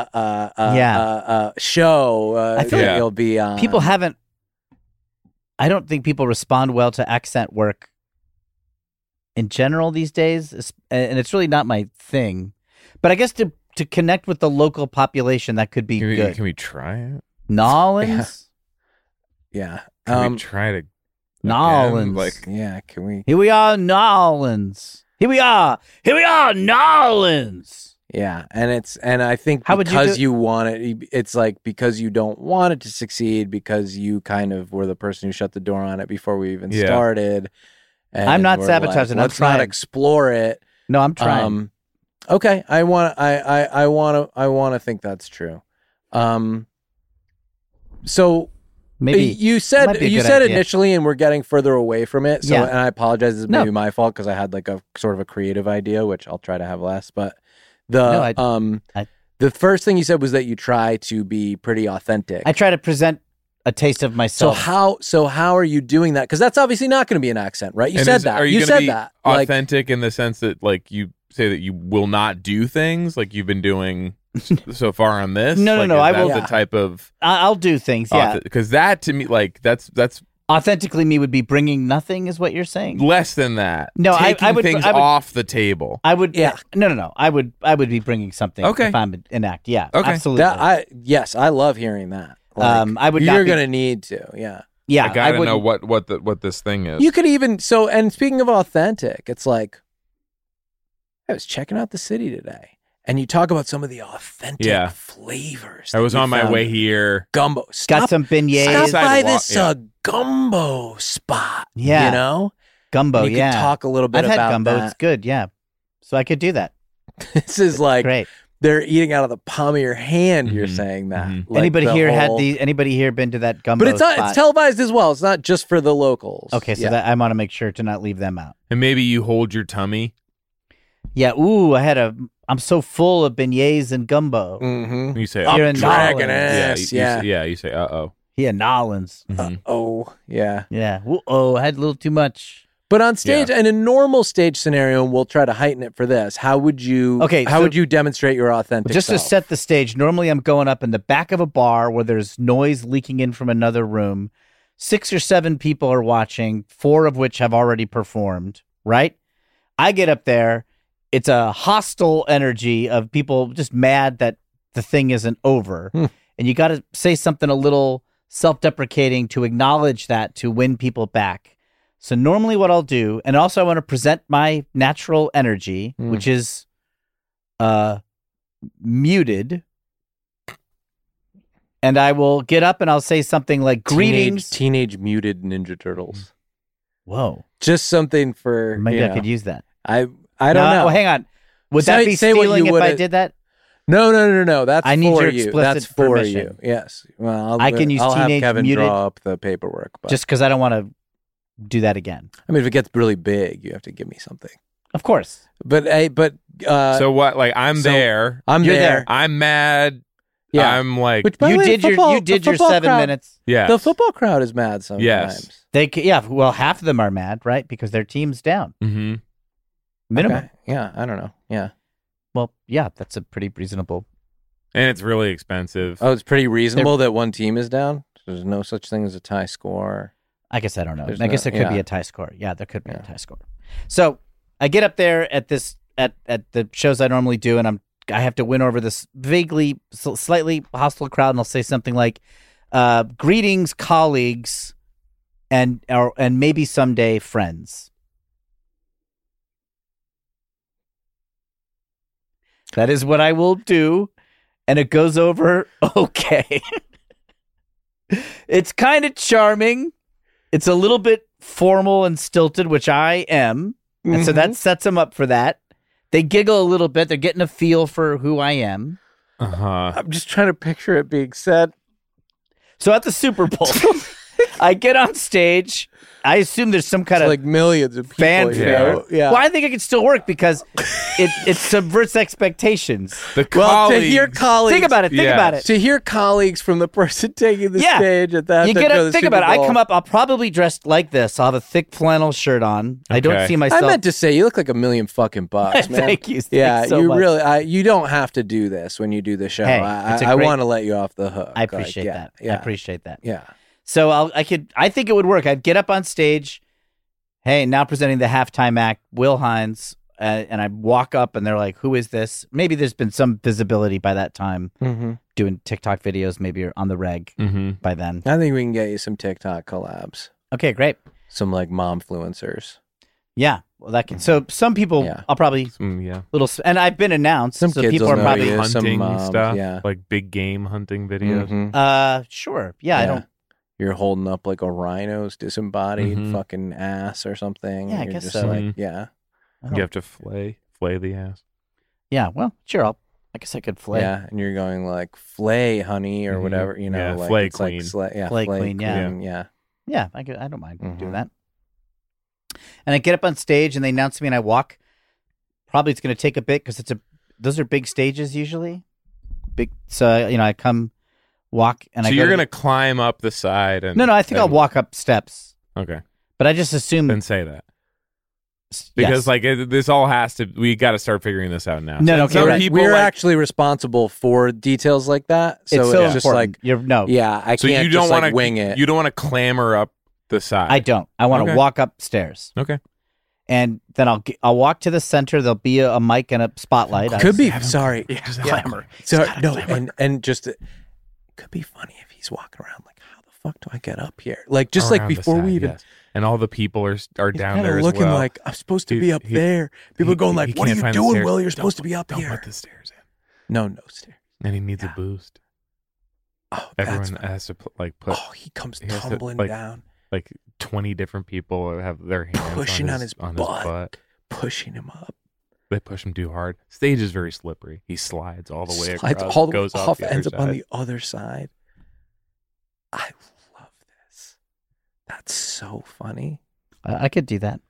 S7: I feel
S5: that you'll be on.
S7: People haven't. I don't think people respond well to accent work in general these days, and it's really not my thing. But I guess to connect with the local population, that could be good.
S4: Can we try it?
S7: Nolans,
S5: Yeah.
S4: Can we try to
S7: Nolans.
S5: Yeah, can we?
S7: Here we are, Nolans. Here we are, Nolans.
S5: Yeah, and I think
S7: How would you
S5: because
S7: do-
S5: you want it, it's because you don't want it to succeed because you kind of were the person who shut the door on it before we even
S4: Yeah.
S5: started. And
S7: I'm not
S5: we're
S7: sabotaging, I'm
S5: Let's not
S7: trying.
S5: explore it.
S7: No, I'm trying.
S5: Okay, I want to think that's true. So
S7: Maybe
S5: you
S7: might
S5: said
S7: be a good idea.
S5: initially, and we're getting further away from it. So,
S7: Yeah.
S5: and I apologize. This is
S7: No.
S5: maybe my fault because I had a sort of a creative idea, which I'll try to have less. But
S7: No,
S5: the first thing you said was that you try to be pretty authentic.
S7: I try to present a taste of
S5: So
S7: myself.
S5: how are you doing that? Because that's obviously not going to be an accent, right? You
S4: And
S5: said that.
S4: Are
S5: You
S4: gonna
S5: said
S4: be
S5: that.
S4: authentic in the sense that you say that you will not do things like you've been doing so far on this?
S7: No,
S4: Is
S7: I
S4: that
S7: will-
S4: the type of
S7: I'll do things. Yeah.
S4: because that to me that's
S7: Authentically me would be bringing nothing, is what you're saying?
S4: Less than that.
S7: No,
S4: Taking
S7: I would
S4: things
S7: I would,
S4: off the table.
S7: I would. Yeah. No. I would be bringing something.
S4: Okay.
S7: If I'm an act. Yeah.
S4: Okay.
S7: Absolutely.
S5: Yes, I love hearing that. Like,
S7: I would.
S5: You're
S7: not
S5: gonna need to. Yeah.
S7: Yeah.
S4: I gotta know
S7: wouldn't-
S4: what this thing is.
S5: You could even and speaking of authentic, it's like I was checking out the city today, and you talk about some of the authentic flavors.
S4: I was on my way here.
S5: Gumbo.
S7: Got
S5: Stop,
S7: some beignets.
S5: stop by
S4: Sidewalk,
S5: this
S4: yeah.
S5: gumbo spot.
S7: Yeah.
S5: You know,
S7: Gumbo.
S5: And you
S7: Yeah.
S5: could talk a little bit
S7: I've
S5: about
S7: had gumbo.
S5: that.
S7: It's good. Yeah. So I could do that.
S5: This is like
S7: Great.
S5: they're eating out of the palm of your hand. You're
S4: Mhm.
S5: saying that.
S4: Mhm.
S5: Like
S7: Anybody
S5: the
S7: here
S5: whole-
S7: Anybody here been to that gumbo?
S5: But it's not.
S7: spot?
S5: It's televised as well. It's not just for the locals.
S7: Okay, so
S5: yeah.
S7: that I want to make sure to not leave them out.
S4: And maybe you hold your tummy.
S7: Yeah. Ooh, I'm so full of beignets and gumbo.
S5: Mm-hmm.
S4: You say,
S7: You're in
S5: dragon
S7: Nolans.
S5: ass.
S4: You say, uh-oh.
S7: Yeah, Nolans.
S5: Oh, yeah.
S7: Yeah. Oh, I had a little too much.
S5: But on stage, in a normal stage scenario, and we'll try to heighten it for this. How would you?
S7: Okay,
S5: How
S7: so-
S5: would you demonstrate your authentic?
S7: Just to
S5: self?
S7: set the stage, normally I'm going up in the back of a bar where there's noise leaking in from another room. 6 or 7 people are watching, 4 of which have already performed, right? I get up there. It's a hostile energy of people just mad that the thing isn't over. And you got to say something a little self-deprecating to acknowledge that, to win people back. So normally what I'll do, and also I want to present my natural energy, which is muted. And I will get up and I'll say something like, greetings.
S5: Teenage Muted Ninja Turtles.
S7: Whoa.
S5: Just something for
S7: Maybe I could use that.
S5: I don't know.
S7: Well, hang on. Would
S5: Say-
S7: that be
S5: say what you
S7: stealing if I
S5: would've-
S7: did that?
S5: No. That's
S7: I need
S5: for
S7: your
S5: you.
S7: explicit
S5: That's for
S7: permission.
S5: you. Yes. Well,
S7: I can use
S5: I'll have
S7: Teenage
S5: Kevin
S7: Muted
S5: draw up the paperwork. But
S7: just because I don't want to do that again.
S5: I mean, if it gets really big, you have to give me something.
S7: Of course.
S5: But
S4: So what? Like, I'm
S5: so
S4: there.
S5: I'm
S7: You're
S5: there.
S7: there.
S4: I'm mad.
S5: Yeah.
S4: I'm like,
S5: Which, by the
S7: You
S5: way,
S7: did your
S5: the football
S7: 7
S5: crowd-
S7: minutes.
S4: yeah.
S5: The football crowd is mad sometimes.
S4: Yes.
S7: Well, half of them are mad, right? Because their team's down.
S4: Mm-hmm.
S7: Minimum.
S5: Okay. Yeah, I don't know. Yeah.
S7: Well, yeah, that's a pretty reasonable.
S4: And it's really expensive.
S5: Oh, it's pretty reasonable that one team is down. There's no such thing as a tie score.
S7: I guess I don't know.
S5: There's
S7: I guess
S5: no-
S7: there could be
S5: yeah.
S7: a tie score. Yeah, there could be a
S5: Yeah.
S7: tie score. So I get up there at the shows I normally do, and I have to win over this vaguely, slightly hostile crowd, and I'll say something like, "Greetings, colleagues, and maybe someday friends." That is what I will do, and it goes over okay. It's kind of charming. It's a little bit formal and stilted, which I am. And so that sets them up for that. They giggle a little bit. They're getting a feel for who I am.
S4: Uh-huh.
S5: I'm just trying to picture it being said.
S7: So at the Super Bowl, I get on stage. I assume there's some kind
S5: It's
S7: of
S5: like millions of people.
S7: fanfare.
S5: Yeah.
S7: Well, I think it can still work because it subverts expectations.
S4: The
S5: Well,
S4: colleagues.
S5: to hear colleagues.
S7: Think about it. Think
S4: Yeah.
S7: about it.
S5: To hear colleagues from the person taking the
S7: Yeah.
S5: stage at that.
S7: You get up, think about it. I come up, I'll probably dress like this. I'll have a thick flannel shirt on. I don't
S4: Okay.
S7: see
S5: I
S7: myself.
S5: meant to say you look like $1 million fucking bucks, man.
S7: Thank you.
S5: Yeah,
S7: Thanks so
S5: you
S7: much.
S5: really. You don't have to do this when you do the show.
S7: Hey,
S5: I
S7: it's a great-
S5: want to let you off the hook.
S7: I appreciate
S5: Like,
S7: that.
S5: Yeah,
S7: I appreciate that.
S5: Yeah.
S7: So I think it would work. I'd get up on stage. Hey, now presenting the halftime act, Will Hines, and I walk up, and they're like, "Who is this?" Maybe there's been some visibility by that time,
S5: Mm-hmm.
S7: doing TikTok videos. Maybe you're on the reg
S4: Mm-hmm.
S7: by then.
S5: I think we can get you some TikTok collabs,
S7: Okay, great.
S5: some like momfluencers.
S7: Yeah, well, that can. So some people,
S5: Yeah.
S7: I'll probably
S4: Yeah.
S7: and I've been announced.
S5: Some
S7: so
S5: kids
S7: people
S5: will
S7: are
S5: know
S7: probably,
S5: you. Some
S4: Hunting
S5: moms,
S4: stuff.
S5: yeah.
S4: Like big game hunting videos.
S5: Mhm.
S7: sure, yeah, I
S5: Yeah.
S7: don't.
S5: You're holding up like a rhino's disembodied
S4: Mhm.
S5: fucking ass or something.
S7: Yeah, I
S5: You're
S7: guess
S5: just
S7: so.
S5: Like, yeah.
S7: I don't-
S4: You have to flay the ass.
S7: Yeah, well, sure. I guess I could flay.
S5: Yeah, and you're going like flay, honey, or
S4: Mhm.
S5: whatever. You know,
S4: Yeah,
S5: like
S4: flay
S5: it's like
S4: queen.
S7: Flay queen, yeah.
S5: yeah.
S7: Yeah, I don't mind
S5: Mhm.
S7: doing that. And I get up on stage, and they announce me, and I walk. Probably it's going to take a bit because those are big stages usually. Big, so I come, walk, and
S4: So
S7: I.
S4: you're
S7: go
S4: going to climb up the side and
S7: No, I think I'll walk up steps,
S4: Okay.
S7: but I just assume
S4: Then say that. Because this all has to we got to start figuring this out now.
S7: No,
S4: Some
S7: okay, right.
S4: people
S5: We're
S4: like,
S5: actually responsible for details like that. So
S7: it's so
S5: it's just
S7: important.
S5: like,
S7: You're no.
S5: yeah, I
S4: so
S5: can't
S4: you don't
S5: just
S4: want
S5: like
S4: to
S5: wing it.
S4: You don't want to clamber up The side.
S7: I don't. I want to
S4: Okay.
S7: walk upstairs,
S4: Okay.
S7: and then I'll walk to the center. There'll be a mic and a spotlight.
S5: Could be.
S4: have him-
S5: Sorry.
S4: Just have
S5: Yeah.
S4: him-
S5: Sorry. No. And just it could be funny if he's walking around like, how the fuck do I get up here? Like just like
S4: around the
S5: before
S4: side,
S5: we even.
S4: yes. And all the people are
S5: He's
S4: down
S5: kinda
S4: there as
S5: looking
S4: well.
S5: like I'm supposed to
S4: He-
S5: be up
S4: he-
S5: there. People are going like,
S4: he
S5: "What are
S4: can't
S5: you
S4: find the
S5: doing,
S4: stairs.
S5: Will? You're
S4: Don't
S5: supposed to be up
S4: don't
S5: here."
S4: put the stairs in.
S5: No stairs.
S4: And he needs
S5: Yeah.
S4: a boost.
S5: Oh,
S4: Everyone
S5: that's fine.
S4: has to put
S5: Oh, he comes
S4: he has to,
S5: tumbling
S4: like,
S5: down,
S4: 20 different people have their hands
S5: pushing
S4: on his butt.
S5: pushing him up.
S4: They push him too hard. Stage is very slippery. He slides all the way
S5: Slides
S4: across,
S5: all the way
S4: goes
S5: off,
S4: the
S5: ends
S4: other
S5: up on
S4: side.
S5: the other side. I love this. That's so funny.
S7: I could do that.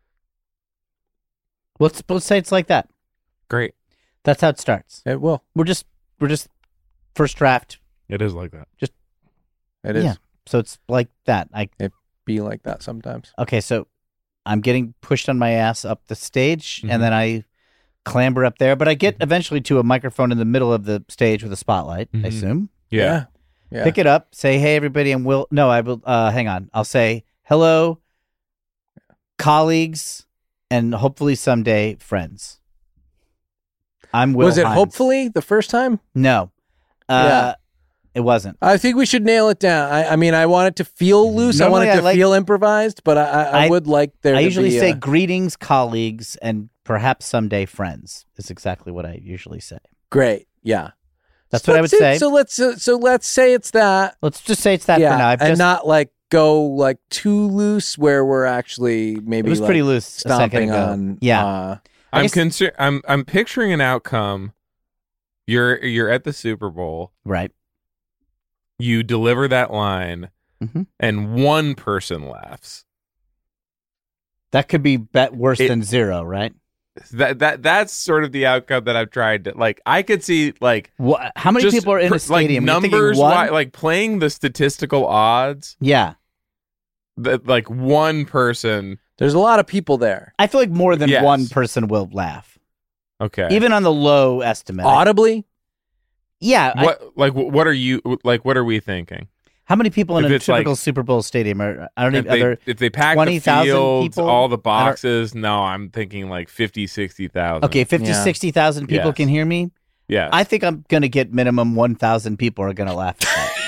S7: Let's say it's like that.
S4: Great.
S7: That's how it starts.
S5: It will.
S7: We're just first draft.
S4: It is like that.
S5: It is.
S7: Yeah. So it's like that.
S5: Be like that sometimes.
S7: Okay, so I'm getting pushed on my ass up the stage,
S4: Mhm.
S7: and then I clamber up there. But I get eventually to a microphone in the middle of the stage with a spotlight, I
S4: Mhm.
S7: assume.
S4: Yeah.
S5: Yeah.
S7: Pick it up, say, "Hey, everybody," and Will. No, I will. Hang on. I'll say, "Hello, colleagues, and hopefully someday friends." I'm Will.
S5: Was it
S7: Hines.
S5: hopefully the first time?
S7: No.
S5: Yeah.
S7: It wasn't.
S5: I think we should nail it down. I mean, I want it to feel loose.
S7: Normally,
S5: I want
S7: I
S5: it to
S7: like-
S5: feel improvised, but I would like there
S7: I
S5: to
S7: usually
S5: be
S7: say
S5: a-
S7: greetings, colleagues, and perhaps someday friends is exactly what I usually say.
S5: great. Yeah.
S7: That's what I would say.
S5: So let's say it's that.
S7: Let's just say it's that
S5: yeah,
S7: for now. I've
S5: and
S7: just,
S5: not like go like too loose where we're actually maybe
S7: it was
S5: like
S7: pretty loose a second
S5: stomping
S7: ago.
S5: on.
S7: Yeah. I
S4: I'm
S7: guess-
S4: concerned. I'm picturing an outcome. You're at the Super Bowl.
S7: Right.
S4: You deliver that line,
S7: Mhm.
S4: and one person laughs.
S7: That could be worse than zero, right?
S4: That's sort of the outcome that I've tried to like. I could see like
S7: How many
S4: just
S7: people are in a stadium?
S4: Like
S7: You're thinking
S4: numbers,
S7: one?
S4: like playing the statistical odds.
S7: Yeah.
S4: That like one person.
S5: There's a lot of people there.
S7: I feel like more than
S4: Yes.
S7: one person will laugh,
S4: Okay.
S7: even on the low estimate.
S5: Audibly?
S7: Yeah.
S4: What are you like? What are we thinking?
S7: How many people in
S4: If
S7: a
S4: it's
S7: typical
S4: like-
S7: Super Bowl stadium are? I don't
S4: If
S7: even.
S4: they, if they pack the
S7: 20,000
S4: fields,
S7: people?
S4: all the boxes, no, I'm thinking like 50, 60,000.
S7: Okay, 50,
S5: Yeah.
S7: 60,000 people
S4: Yes.
S7: can hear me.
S4: Yeah.
S7: I think I'm going to get minimum 1,000 people are going to laugh at that.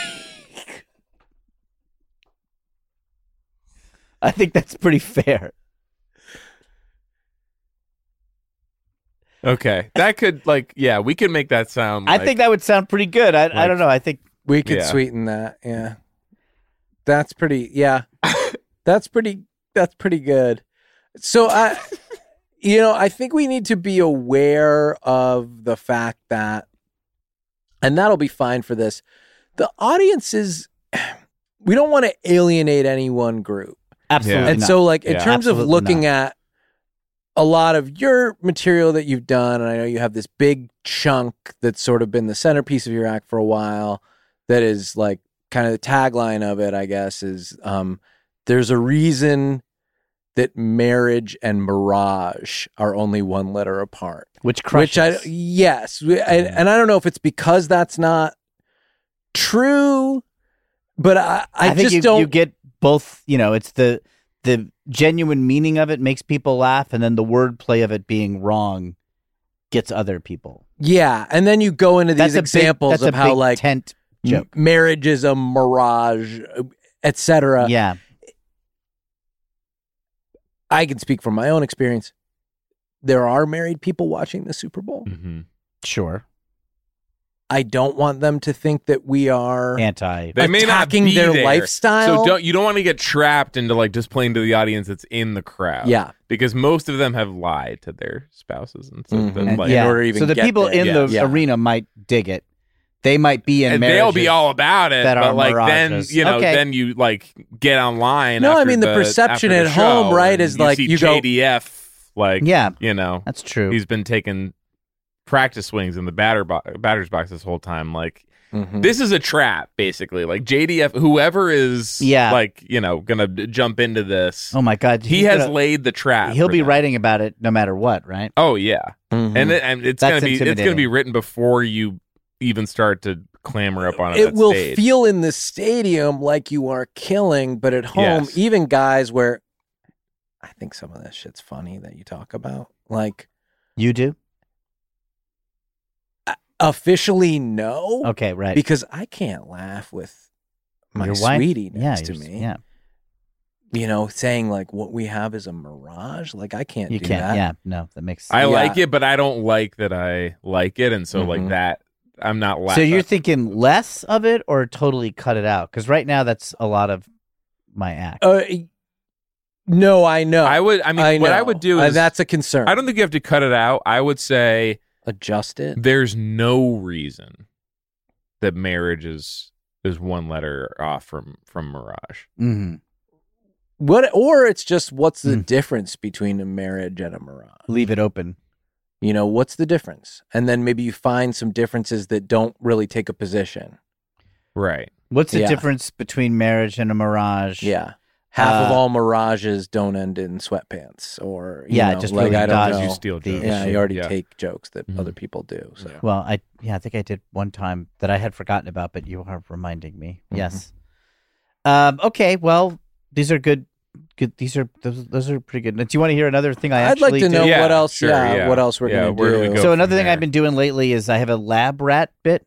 S7: I think that's pretty fair.
S4: Okay. That could we could make that sound.
S7: I think that would sound pretty good. I don't know. I think
S5: We could
S4: Yeah.
S5: sweeten that. Yeah. That's pretty. Yeah. that's pretty good. So I think we need to be aware of the fact that, and that'll be fine for this. The audience is, we don't want to alienate any one group.
S7: absolutely
S4: Yeah.
S5: And
S7: not.
S5: so like in
S4: Yeah.
S5: terms of
S7: Absolutely
S5: looking
S7: not.
S5: at a lot of your material that you've done, and I know you have this big chunk that's sort of been the centerpiece of your act for a while, that is like kind of the tagline of it, I guess, is there's a reason that marriage and mirage are only one letter apart.
S7: which crushes.
S5: And I don't know if it's because that's not true, but I
S7: think
S5: just don't
S7: you get both. It's the genuine meaning of it makes people laugh, and then the wordplay of it being wrong gets other people.
S5: Yeah, and then you go into these examples of how like
S7: tent joke.
S5: marriage is a mirage, etc.
S7: Yeah.
S5: I can speak from my own experience. There are married people watching the Super Bowl.
S4: Mm-hmm.
S7: Sure.
S5: I don't want them to think that we are
S7: Anti.
S4: They may not
S5: attacking
S4: be
S5: their
S4: there.
S5: lifestyle.
S4: So you don't want to get trapped into like just playing to the audience that's in the crowd.
S5: Yeah.
S4: Because most of them have lied to their spouses and so
S5: Mhm.
S4: then,
S7: And
S4: like,
S5: in order to even
S7: so the
S5: get
S7: people
S5: there.
S7: in the
S5: Yeah.
S7: arena might dig it. They might be in
S4: and
S7: marriages.
S4: they'll be all about it,
S7: that
S4: but
S7: are
S4: like
S7: mirages.
S4: then
S7: Okay.
S4: then you like get online.
S5: No, I
S4: after
S5: mean, the perception
S4: after the
S5: at home,
S4: show,
S5: right,
S4: and
S5: is like
S4: see
S5: you go-
S4: JDF like
S7: Yeah,
S4: that's
S7: that's true.
S4: he's been taking practice swings in the batter's box this whole time. Like
S5: Mhm.
S4: this is a trap, basically. Like JDF, whoever is like gonna jump into this.
S7: Oh my God,
S4: He
S7: he's
S4: has
S7: gonna-
S4: laid the trap.
S7: He'll
S4: for
S7: be
S4: them.
S7: writing about it no matter what, right?
S4: Oh yeah,
S5: Mhm.
S4: and it's
S7: That's
S4: gonna be
S7: intimidating.
S4: written before you even start to clamor up on
S8: it will
S4: stage.
S8: feel in the stadium like you are killing, but at home,
S4: Yes.
S8: even guys where I think some of that shit's funny that you talk about, like
S7: You do?
S8: officially no.
S7: Okay, right.
S8: Because I can't laugh with my
S7: Your wife?
S8: sweetie next to
S7: you're-
S8: me.
S7: Yeah,
S8: You know, saying like what we have is a mirage. Like I can't
S7: you
S8: do
S7: can't.
S8: that.
S7: Yeah, no, that makes
S4: I
S8: Yeah.
S4: like it, but I don't like that I like it, and so like
S8: Mhm.
S4: that, I'm not
S7: So
S4: laughing.
S7: you're thinking less of it or totally cut it out? Because right now that's a lot of my act.
S8: No, I know.
S4: I would. I mean, what I
S8: know.
S4: would do is
S8: that's a concern.
S4: I don't think you have to cut it out. I would say
S8: adjust it.
S4: there's no reason that marriage is one letter off from Mirage.
S7: Mm-hmm.
S8: What? Or it's just what's the
S7: Mm.
S8: difference between a marriage and a mirage?
S7: Leave it open.
S8: You know, what's the difference? And then maybe you find some differences that don't really take a position.
S4: Right.
S7: What's the
S8: Yeah.
S7: difference between marriage and a mirage?
S8: Yeah. Half of
S7: Uh,
S8: all mirages don't end in sweatpants, or you
S7: Yeah,
S8: know,
S7: just
S8: like
S7: really
S8: I don't
S7: dodge
S8: know.
S4: You steal
S7: the
S4: jokes.
S8: Yeah,
S7: issue.
S8: you already
S4: Yeah.
S8: take jokes that
S4: Mhm.
S8: other people do. So
S7: Well, I think I did one time that I had forgotten about, but you are reminding me.
S8: Mhm.
S7: Yes. Okay. Well, these are good. Good. Those are pretty good. Do you want to hear another thing I
S8: I'd
S7: actually
S8: like to know
S7: do?
S4: Yeah,
S8: what else.
S4: sure,
S8: yeah,
S4: yeah.
S8: what else we're
S4: Yeah,
S8: gonna
S4: where do we
S8: do.
S4: go?
S7: So
S4: from
S7: another thing
S4: there.
S7: I've been doing lately is I have a lab rat bit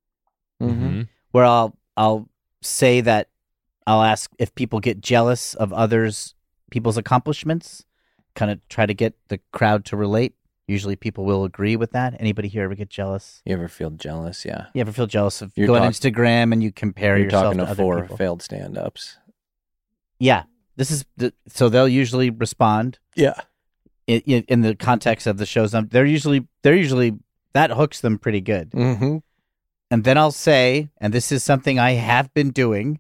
S8: Mhm.
S7: where I'll say that I'll ask if people get jealous of people's accomplishments, kind of try to get the crowd to relate. Usually people will agree with that. Anybody here ever get jealous?
S8: You ever feel jealous? Yeah.
S7: You ever feel jealous of
S8: You're
S7: go on
S8: talk-
S7: Instagram and you compare
S8: You're
S7: yourself
S8: talking
S7: to
S8: to
S7: other
S8: 4
S7: people?
S8: failed stand-ups.
S7: Yeah. This is so they'll usually respond
S8: Yeah.
S7: in the context of the shows. They're usually that hooks them pretty good.
S8: Mm-hmm.
S7: And then I'll say, and this is something I have been doing,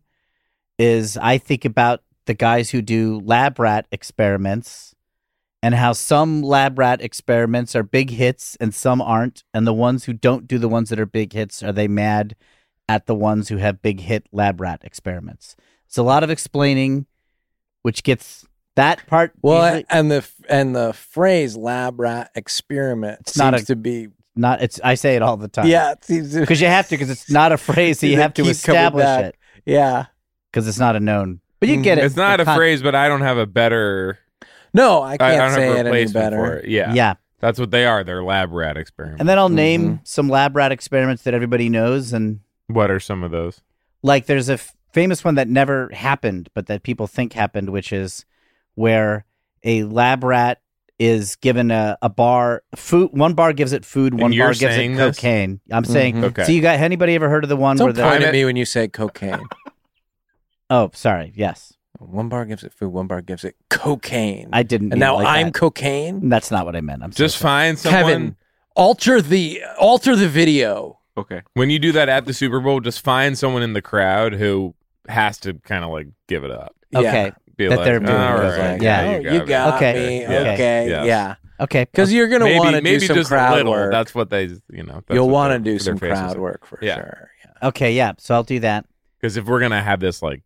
S7: is I think about the guys who do lab rat experiments and how some lab rat experiments are big hits and some aren't. And the ones who don't do the ones that are big hits, are they mad at the ones who have big hit lab rat experiments? It's a lot of explaining, which gets that part.
S8: Well,
S7: usually-
S8: and the phrase "lab rat experiment"
S7: It's not
S8: seems to be
S7: I say it all the time.
S8: yeah, it seems to-
S7: Because you have to, because it's not a phrase, so you
S8: They
S7: have to
S8: keep coming
S7: establish
S8: back.
S7: it.
S8: yeah.
S7: Because it's not a known. But you get it.
S4: It's not
S7: The
S4: a phrase, but I don't have a better.
S8: No, I
S4: I
S8: can't
S4: don't
S8: say
S4: have a
S8: it any
S4: replacement for
S8: better.
S4: it. Yeah.
S7: Yeah.
S4: That's what they are. They're lab rat experiments.
S7: And then I'll
S8: Mm-hmm.
S7: name some lab rat experiments that everybody knows. And
S4: What are some of those?
S7: like there's a famous one that never happened, but that people think happened, which is where a lab rat is given a bar food. One bar gives it food. One
S4: you're
S7: bar gives it
S4: saying this?
S7: cocaine. I'm saying.
S8: Mhm.
S4: Okay.
S7: So you got anybody ever heard of the one
S8: Don't
S7: where the?
S8: point
S4: I'm
S8: at
S4: at-
S8: me when you say cocaine.
S7: Oh, sorry. Yes,
S8: One bar gives it food. One bar gives it cocaine.
S7: I didn't.
S8: and
S7: mean
S8: now
S7: it like
S8: I'm
S7: that.
S8: cocaine.
S7: That's not what I meant. I'm so
S4: Just
S7: sorry.
S4: find someone.
S8: Kevin, alter the video.
S6: Okay.
S4: When you do that at the Super Bowl, just find someone in the crowd who has to kind of like give it up.
S7: Okay.
S4: Be
S7: That
S4: like,
S7: they're doing
S4: all
S7: it.
S4: right,
S8: Like,
S7: Yeah.
S8: oh,
S4: you
S8: you got
S7: Okay.
S8: me.
S7: Okay.
S8: Okay.
S4: Yes.
S8: Yeah.
S7: Okay.
S8: Because you're gonna want to do
S4: maybe
S8: some
S4: just a
S8: crowd
S4: little.
S8: work.
S4: That's what they, that's
S8: You'll
S4: what
S8: want to
S4: their-
S8: do some
S4: their faces
S8: crowd
S4: are.
S8: work for
S4: Yeah.
S8: sure. Yeah.
S7: Okay. Yeah. So I'll do that.
S4: Because if we're gonna have this like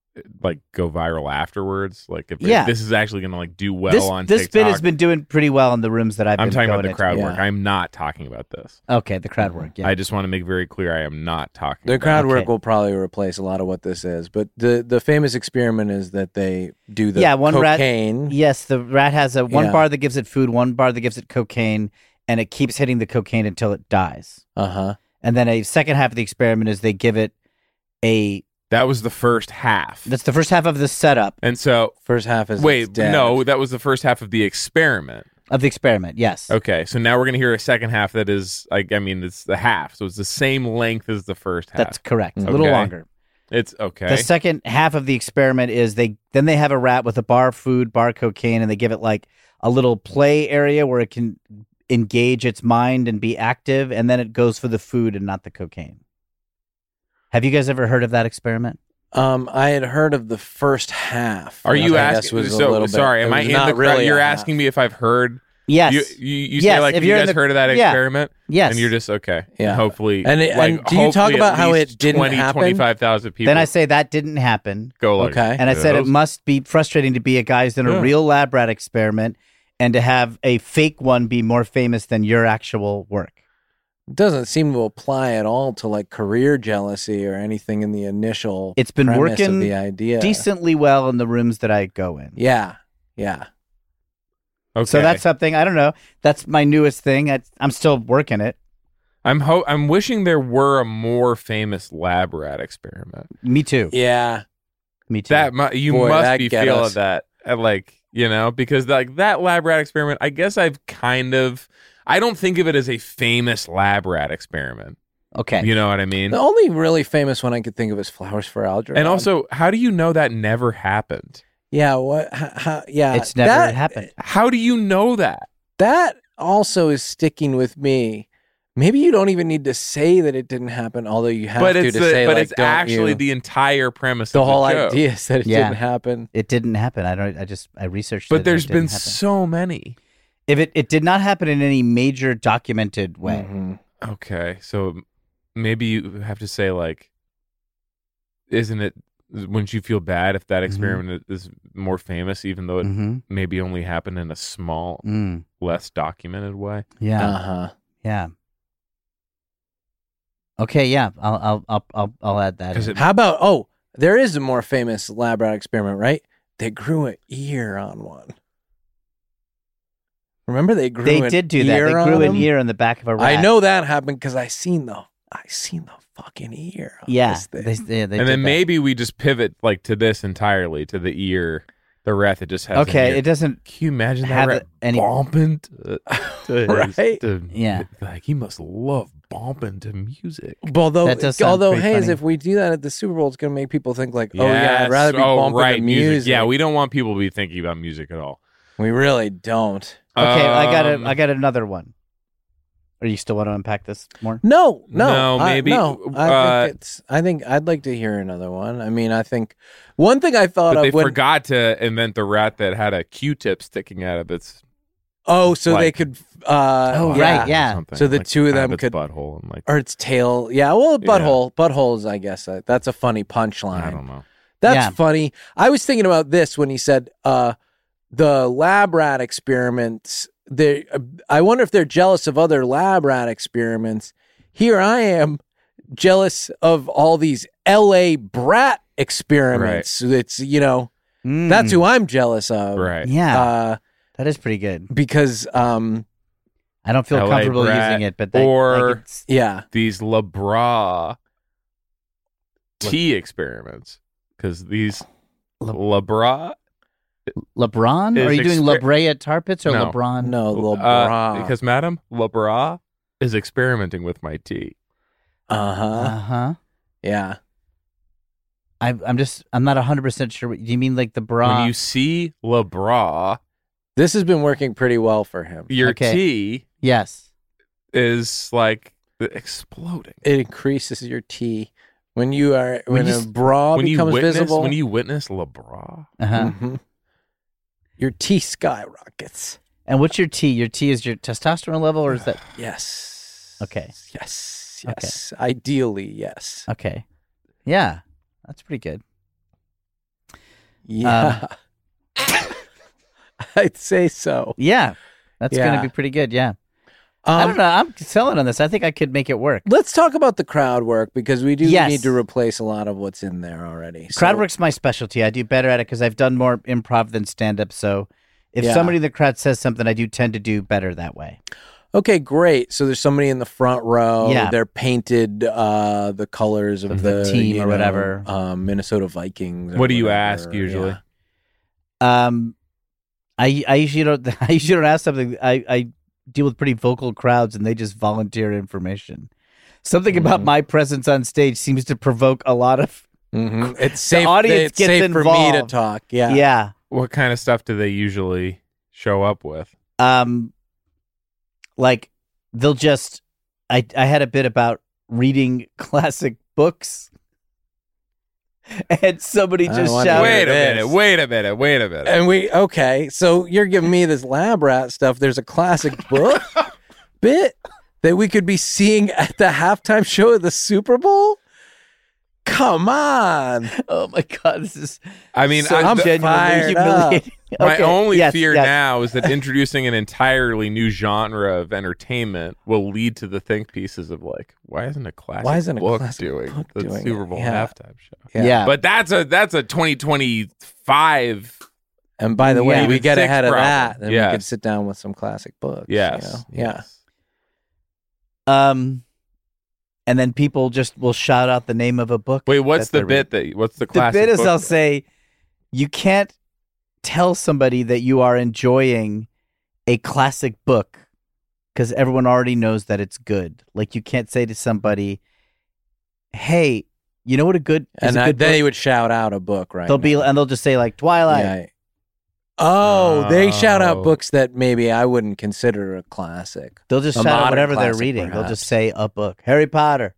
S4: go viral afterwards, like if
S7: Yeah.
S4: this is actually gonna like do well on
S7: this
S4: TikTok,
S7: bit has been doing pretty well in the rooms that I've
S4: I'm
S7: been
S4: talking
S7: going
S4: about the
S7: into.
S4: crowd
S8: Yeah.
S4: work. I'm not talking about this.
S7: Okay, the crowd work. Yeah.
S4: I just want to make very clear I am not talking.
S8: The
S4: about
S8: crowd
S7: Okay.
S8: work will probably replace a lot of what this is, but the famous experiment is that they do the
S7: one
S8: cocaine.
S7: rat. Yes, the rat has a one
S8: Yeah.
S7: bar that gives it food, one bar that gives it cocaine, and it keeps hitting the cocaine until it dies.
S8: Uh-huh.
S7: And then a second half of the experiment is they give it a.
S4: That was the first half.
S7: That's the first half of the setup
S4: And so,
S8: First half is
S4: wait,
S8: it's dead.
S4: no, that was the first half of the experiment.
S7: of the experiment. Yes.
S4: Okay, so now we're going to hear a second half that is, I mean, it's the half. So it's the same length as the first half.
S7: That's correct. A
S8: Okay.
S7: little longer.
S4: It's okay.
S7: The second half of the experiment is they have a rat with a bar of food, bar cocaine, and they give it like a little play area where it can engage its mind and be active, and then it goes for the food and not the cocaine. Have you guys ever heard of that experiment?
S8: I had heard of the first half.
S4: Are
S8: which
S4: you
S8: I guess
S4: asking?
S8: was a
S4: So
S8: little bit-
S4: sorry,
S8: it
S4: am I
S8: was
S4: in
S8: not
S4: the crowd?
S8: really
S4: You're
S8: a
S4: asking
S8: half.
S4: me if I've heard.
S7: Yes.
S4: You
S7: Yes,
S4: say like
S7: if
S4: you
S7: you're in
S4: guys
S7: the-
S4: heard of that
S7: yeah.
S4: experiment,
S7: Yes.
S4: and you're just okay.
S8: Yeah.
S4: Hopefully,
S8: And do you talk
S4: hopefully
S8: about
S4: at
S8: how
S4: least
S8: it didn't
S4: 20,
S8: happen?
S4: 25,000 people.
S7: Then I say that didn't happen.
S4: go like,
S8: Okay.
S7: And I said it
S4: those-
S7: must be frustrating to be a guy who's done a
S4: Yeah.
S7: real lab rat experiment and to have a fake one be more famous than your actual work.
S5: doesn't seem to apply at all to like career jealousy or anything in the initial.
S7: It's been
S5: premise
S7: working
S5: of the idea
S7: decently well in the rooms that I go in.
S5: Yeah.
S4: Okay.
S7: So that's something, I don't know. That's my newest thing. I'm still working it.
S4: I'm wishing there were a more famous lab rat experiment.
S7: Me too.
S5: Yeah.
S7: Me too.
S4: You
S5: Boy,
S4: must
S5: that
S4: be
S5: get
S4: feeling
S5: us.
S4: that, because like that lab rat experiment, I guess I don't think of it as a famous lab rat experiment.
S7: Okay.
S4: You know what I mean?
S5: The only really famous one I could think of is Flowers for Algernon.
S4: And also, how do you know that never happened?
S5: yeah, what? How, yeah,
S7: It's never happened.
S4: How do you know that?
S5: That also is sticking with me. Maybe you don't even need to say that it didn't happen, although you have to say,
S4: but
S5: like,
S4: it's
S5: don't
S4: actually
S5: you?
S4: the entire premise
S5: The
S4: of
S5: whole
S4: the joke.
S5: idea is that it
S7: Yeah.
S5: didn't happen.
S7: It didn't happen. I researched it.
S4: But
S7: and
S4: there's
S7: it
S4: been
S7: didn't happen.
S4: so many.
S7: If it did not happen in any major documented way.
S5: Mhm.
S4: Okay, so maybe you have to say like, isn't it? Wouldn't you feel bad if that experiment is more famous, even though it
S7: Mm-hmm.
S4: maybe only happened in a small, less documented way?
S7: Yeah.
S5: Uh-huh.
S7: Yeah. Okay. Yeah. I'll add that.
S4: 'Cause
S7: in.
S5: How about, oh, there is a more famous lab rat experiment, right? They grew an ear on one. Remember they grew
S7: They
S5: an
S7: did do that. They
S5: ear
S7: grew
S5: on
S7: an
S5: him?
S7: ear on the back of a rat.
S5: I know that happened because I seen the fucking ear on
S7: Yeah.
S5: this thing.
S7: They did
S4: And then
S7: that.
S4: maybe we just pivot like to this entirely, to the ear, the rat that just has. an
S7: Okay.
S4: ear.
S7: It doesn't.
S4: Can you imagine that
S7: have
S4: rat
S7: any-
S4: bumping? To
S5: Right?
S7: Yeah.
S4: Like he must love bumping to music.
S5: Although,
S7: That does sound pretty
S5: Hayes,
S7: funny.
S5: if we do that at the Super Bowl, it's going to make people think like, oh yeah, I'd rather be
S4: Yes.
S5: bumping
S4: right,
S5: to music.
S4: Yeah, we don't want people to be thinking about music at all.
S5: We really don't.
S7: Okay.
S4: Um,
S7: I got another one. Or you still want to unpack this more?
S5: No,
S4: maybe,
S5: I think I'd like to hear another one. I mean, I think one thing I thought
S4: But they
S5: of when
S4: forgot to invent the rat that had a Q-tip sticking out of its.
S5: so they
S4: like-
S5: could.
S7: right, yeah.
S4: something,
S5: So the
S4: like,
S5: two of
S4: out
S5: them
S4: its
S5: could-
S4: butthole and like
S5: or its tail. Yeah, well, buttholes. I guess that's a funny punchline.
S4: I don't know.
S5: That's
S7: Yeah.
S5: funny. I was thinking about this when he said the lab rat experiments. I wonder if they're jealous of other lab rat experiments. Here I am, jealous of all these L.A. brat experiments. It's that's who I'm jealous of.
S4: Right.
S7: Yeah. That is pretty good.
S5: Because
S7: I don't feel
S4: LA
S7: comfortable
S4: brat,
S7: using it, but
S4: or-
S5: yeah,
S4: These LeBra tea experiments, because these LeBra
S7: LeBron? Are
S4: is
S7: you doing
S4: exper-
S7: La Brea Tar Pits or
S4: No.
S7: LeBron?
S5: no, LeBron.
S4: because Madam LeBra is experimenting with my tea.
S7: Uh-huh.
S5: Yeah.
S7: I'm not 100% sure. Do you mean like the bra?
S4: When you see LeBra,
S5: This has been working pretty well for him.
S4: your
S7: Okay.
S4: tea
S7: Yes.
S4: is like exploding.
S5: It increases your T when you are
S4: When
S5: when
S4: you
S5: a
S4: s-
S5: bra becomes visible.
S4: When you witness LeBra,
S7: Uh-huh.
S5: Mhm. Your T skyrockets.
S7: And what's your T? Your T is your testosterone level, or is that
S5: Yes.
S7: Okay.
S5: Yes.
S7: Okay.
S5: Yes. Ideally, yes.
S7: okay? Yeah, that's pretty good.
S5: Yeah. I'd say so.
S7: Yeah, that's
S5: Yeah.
S7: gonna be pretty good. Yeah, I don't know. I'm selling on this. I think I could make it work.
S5: Let's talk about the crowd work because we do
S7: Yes.
S5: need to replace a lot of what's in there already.
S7: Crowd
S5: So-
S7: work's my specialty. I do better at it because I've done more improv than stand up. So if
S5: Yeah.
S7: somebody in the crowd says something, I do tend to do better that way.
S5: Okay, great. So there's somebody in the front row.
S7: Yeah.
S5: They're painted the colors of
S7: the team
S5: you
S7: or whatever.
S5: Minnesota Vikings. or
S4: what do you
S5: whatever,
S4: ask usually?
S5: yeah.
S7: I usually don't I usually don't ask something. I deal with pretty vocal crowds and they just volunteer information. Something about my presence on stage seems to provoke a lot of
S5: Mhm. It's safe.
S7: audience
S5: it's
S7: gets
S5: safe for me to
S7: involved.
S5: talk. Yeah.
S7: yeah.
S4: What kind of stuff do they usually show up with?
S7: Like they'll just I had a bit about reading classic books. And somebody
S5: I
S7: just
S5: wonder-
S7: shouted.
S4: Wait a
S5: it
S4: minute.
S5: is.
S4: Wait a minute. Wait a minute.
S5: Okay, so you're giving me this lab rat stuff. There's a classic book bit that we could be seeing at the halftime show of the Super Bowl. Come on.
S7: Oh my god, this is
S4: I mean,
S5: So I'm
S7: genuinely
S5: fired up.
S7: humiliating.
S4: My
S7: Okay,
S4: only
S7: yes,
S4: fear
S7: yes.
S4: now is that introducing an entirely new genre of entertainment will lead to the think pieces of like, why isn't a classic book doing the Super Bowl halftime show?
S7: Yeah.
S4: But that's a 2025.
S8: And by the way,
S4: Yeah.
S8: we get
S4: Six
S8: ahead of
S4: problem.
S8: that, and we
S4: Yes.
S8: could sit down with some classic books.
S4: Yes.
S8: You know?
S7: Yeah. And then people just will shout out the name of a book.
S4: Wait, what's
S7: that
S4: the
S7: they're
S4: bit what's the
S7: The
S4: classic
S7: bit is
S4: book?
S7: I'll say, you can't tell somebody that you are enjoying a classic book because everyone already knows that it's good. Like you can't say to somebody, "Hey, you know what a good is
S8: And
S7: a good
S8: they
S7: book?"
S8: would shout out a book, right?
S7: They'll be
S8: now.
S7: and they'll just say like Twilight.
S8: Yeah. Oh, they shout out
S4: Oh.
S8: books that maybe I wouldn't consider a classic.
S7: They'll just
S8: A
S7: shout out
S8: modern
S7: whatever they're
S8: classic,
S7: reading. They'll just
S8: perhaps.
S7: say a book. Harry Potter.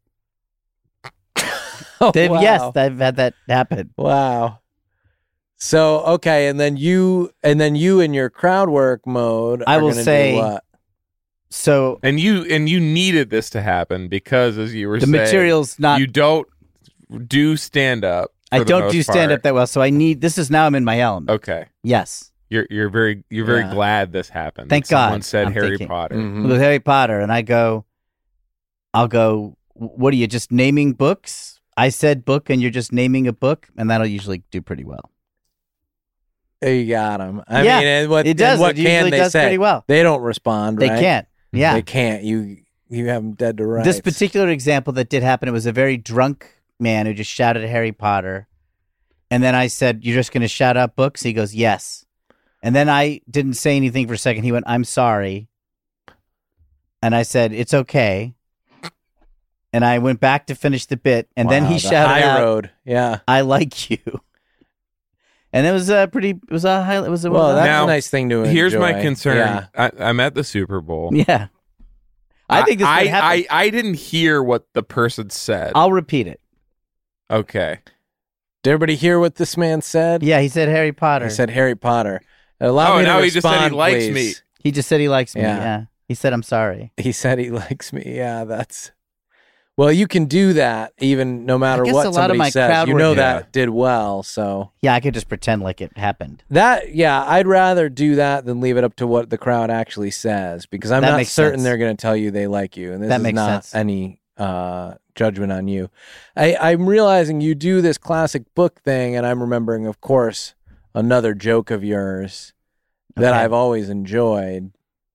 S8: Oh, wow.
S7: Yes, I've had that happen.
S8: Wow. So okay, and then you in your crowd work mode.
S7: I
S8: are
S7: will
S8: gonna
S7: say-
S8: do what?
S7: So
S4: And you needed this to happen because, as you were
S7: the
S4: saying,
S7: material's not.
S4: you don't do stand up.
S7: I don't do stand up that well, so I need. This is now I'm in my element.
S4: Okay,
S7: Yes.
S4: you're very
S8: Yeah.
S4: glad this happened.
S7: Thank
S4: that someone
S7: God,
S4: said
S7: I'm
S4: Harry
S7: thinking.
S4: Potter.
S8: Mhm.
S7: With Harry Potter, and I'll go, what are you, just naming books? I said book, and you're just naming a book, and that'll usually do pretty well.
S8: You got them. I
S7: Yeah,
S8: mean, and what,
S7: it does.
S8: and what
S7: It
S8: can
S7: usually
S8: they
S7: does
S8: say?
S7: pretty well.
S8: They don't respond.
S7: They
S8: right?
S7: can't. Yeah.
S8: They can't. You have them dead to rights.
S7: This particular example that did happen, it was a very drunk man who just shouted at Harry Potter. And then I said, "You're just going to shout out books?" He goes, "Yes." And then I didn't say anything for a second. He went, "I'm sorry." And I said, "It's okay." And I went back to finish the bit. And then
S8: Wow,
S7: he
S8: the
S7: shouted
S8: high
S7: out,
S8: road. Yeah.
S7: "I like you." And it was a high, it was a,
S8: Well, that's
S4: Now,
S8: a nice thing to enjoy.
S4: Here's my concern.
S8: Yeah.
S4: I'm at the Super Bowl.
S7: yeah. I think this would happen.
S4: I didn't hear what the person said.
S7: I'll repeat it.
S4: Okay.
S8: Did everybody hear what this man said?
S7: Yeah, he said Harry Potter.
S8: He said Harry Potter. Allow me to
S4: now he just said he
S8: respond,
S4: likes
S8: please.
S4: me.
S7: He just said he likes me.
S8: Yeah.
S7: Yeah. He said, "I'm sorry."
S8: He said he likes me. Yeah, that's. Well, you can do that even no matter
S7: guess
S8: what
S7: a lot of
S8: somebody
S7: my
S8: says.
S7: crowd
S8: You
S7: work-
S8: know
S4: Yeah.
S8: that did well, so
S7: Yeah, I could just pretend like it happened.
S8: yeah, I'd rather do that than leave it up to what the crowd actually says because I'm
S7: That
S8: not
S7: makes
S8: certain
S7: sense.
S8: they're going to tell you they like you, and this
S7: That
S8: is
S7: makes
S8: not
S7: sense.
S8: any judgment on you. I'm realizing you do this classic book thing, and I'm remembering, of course, another joke of yours that
S7: Okay.
S8: I've always enjoyed,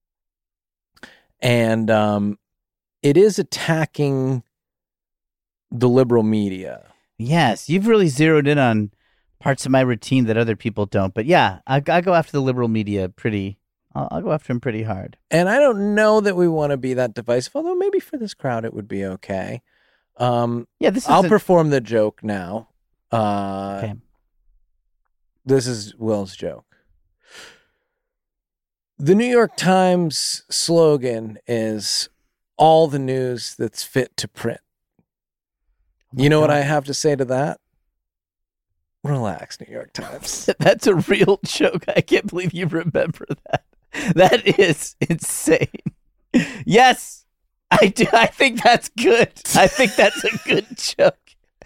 S8: and it is attacking the liberal media.
S7: Yes, you've really zeroed in on parts of my routine that other people don't. But yeah, I go after the liberal media pretty. I'll go after them pretty hard.
S8: And I don't know that we want to be that divisive, although maybe for this crowd it would be okay.
S7: Yeah, this is.
S8: I'll perform the joke now.
S7: Okay.
S8: This is Will's joke. The New York Times slogan is all the news that's fit to print. You know what I have to say to that? Relax, New York Times.
S7: That's a real joke. I can't believe you remember that. That is insane. Yes, I do. I think that's good. I think that's a good joke.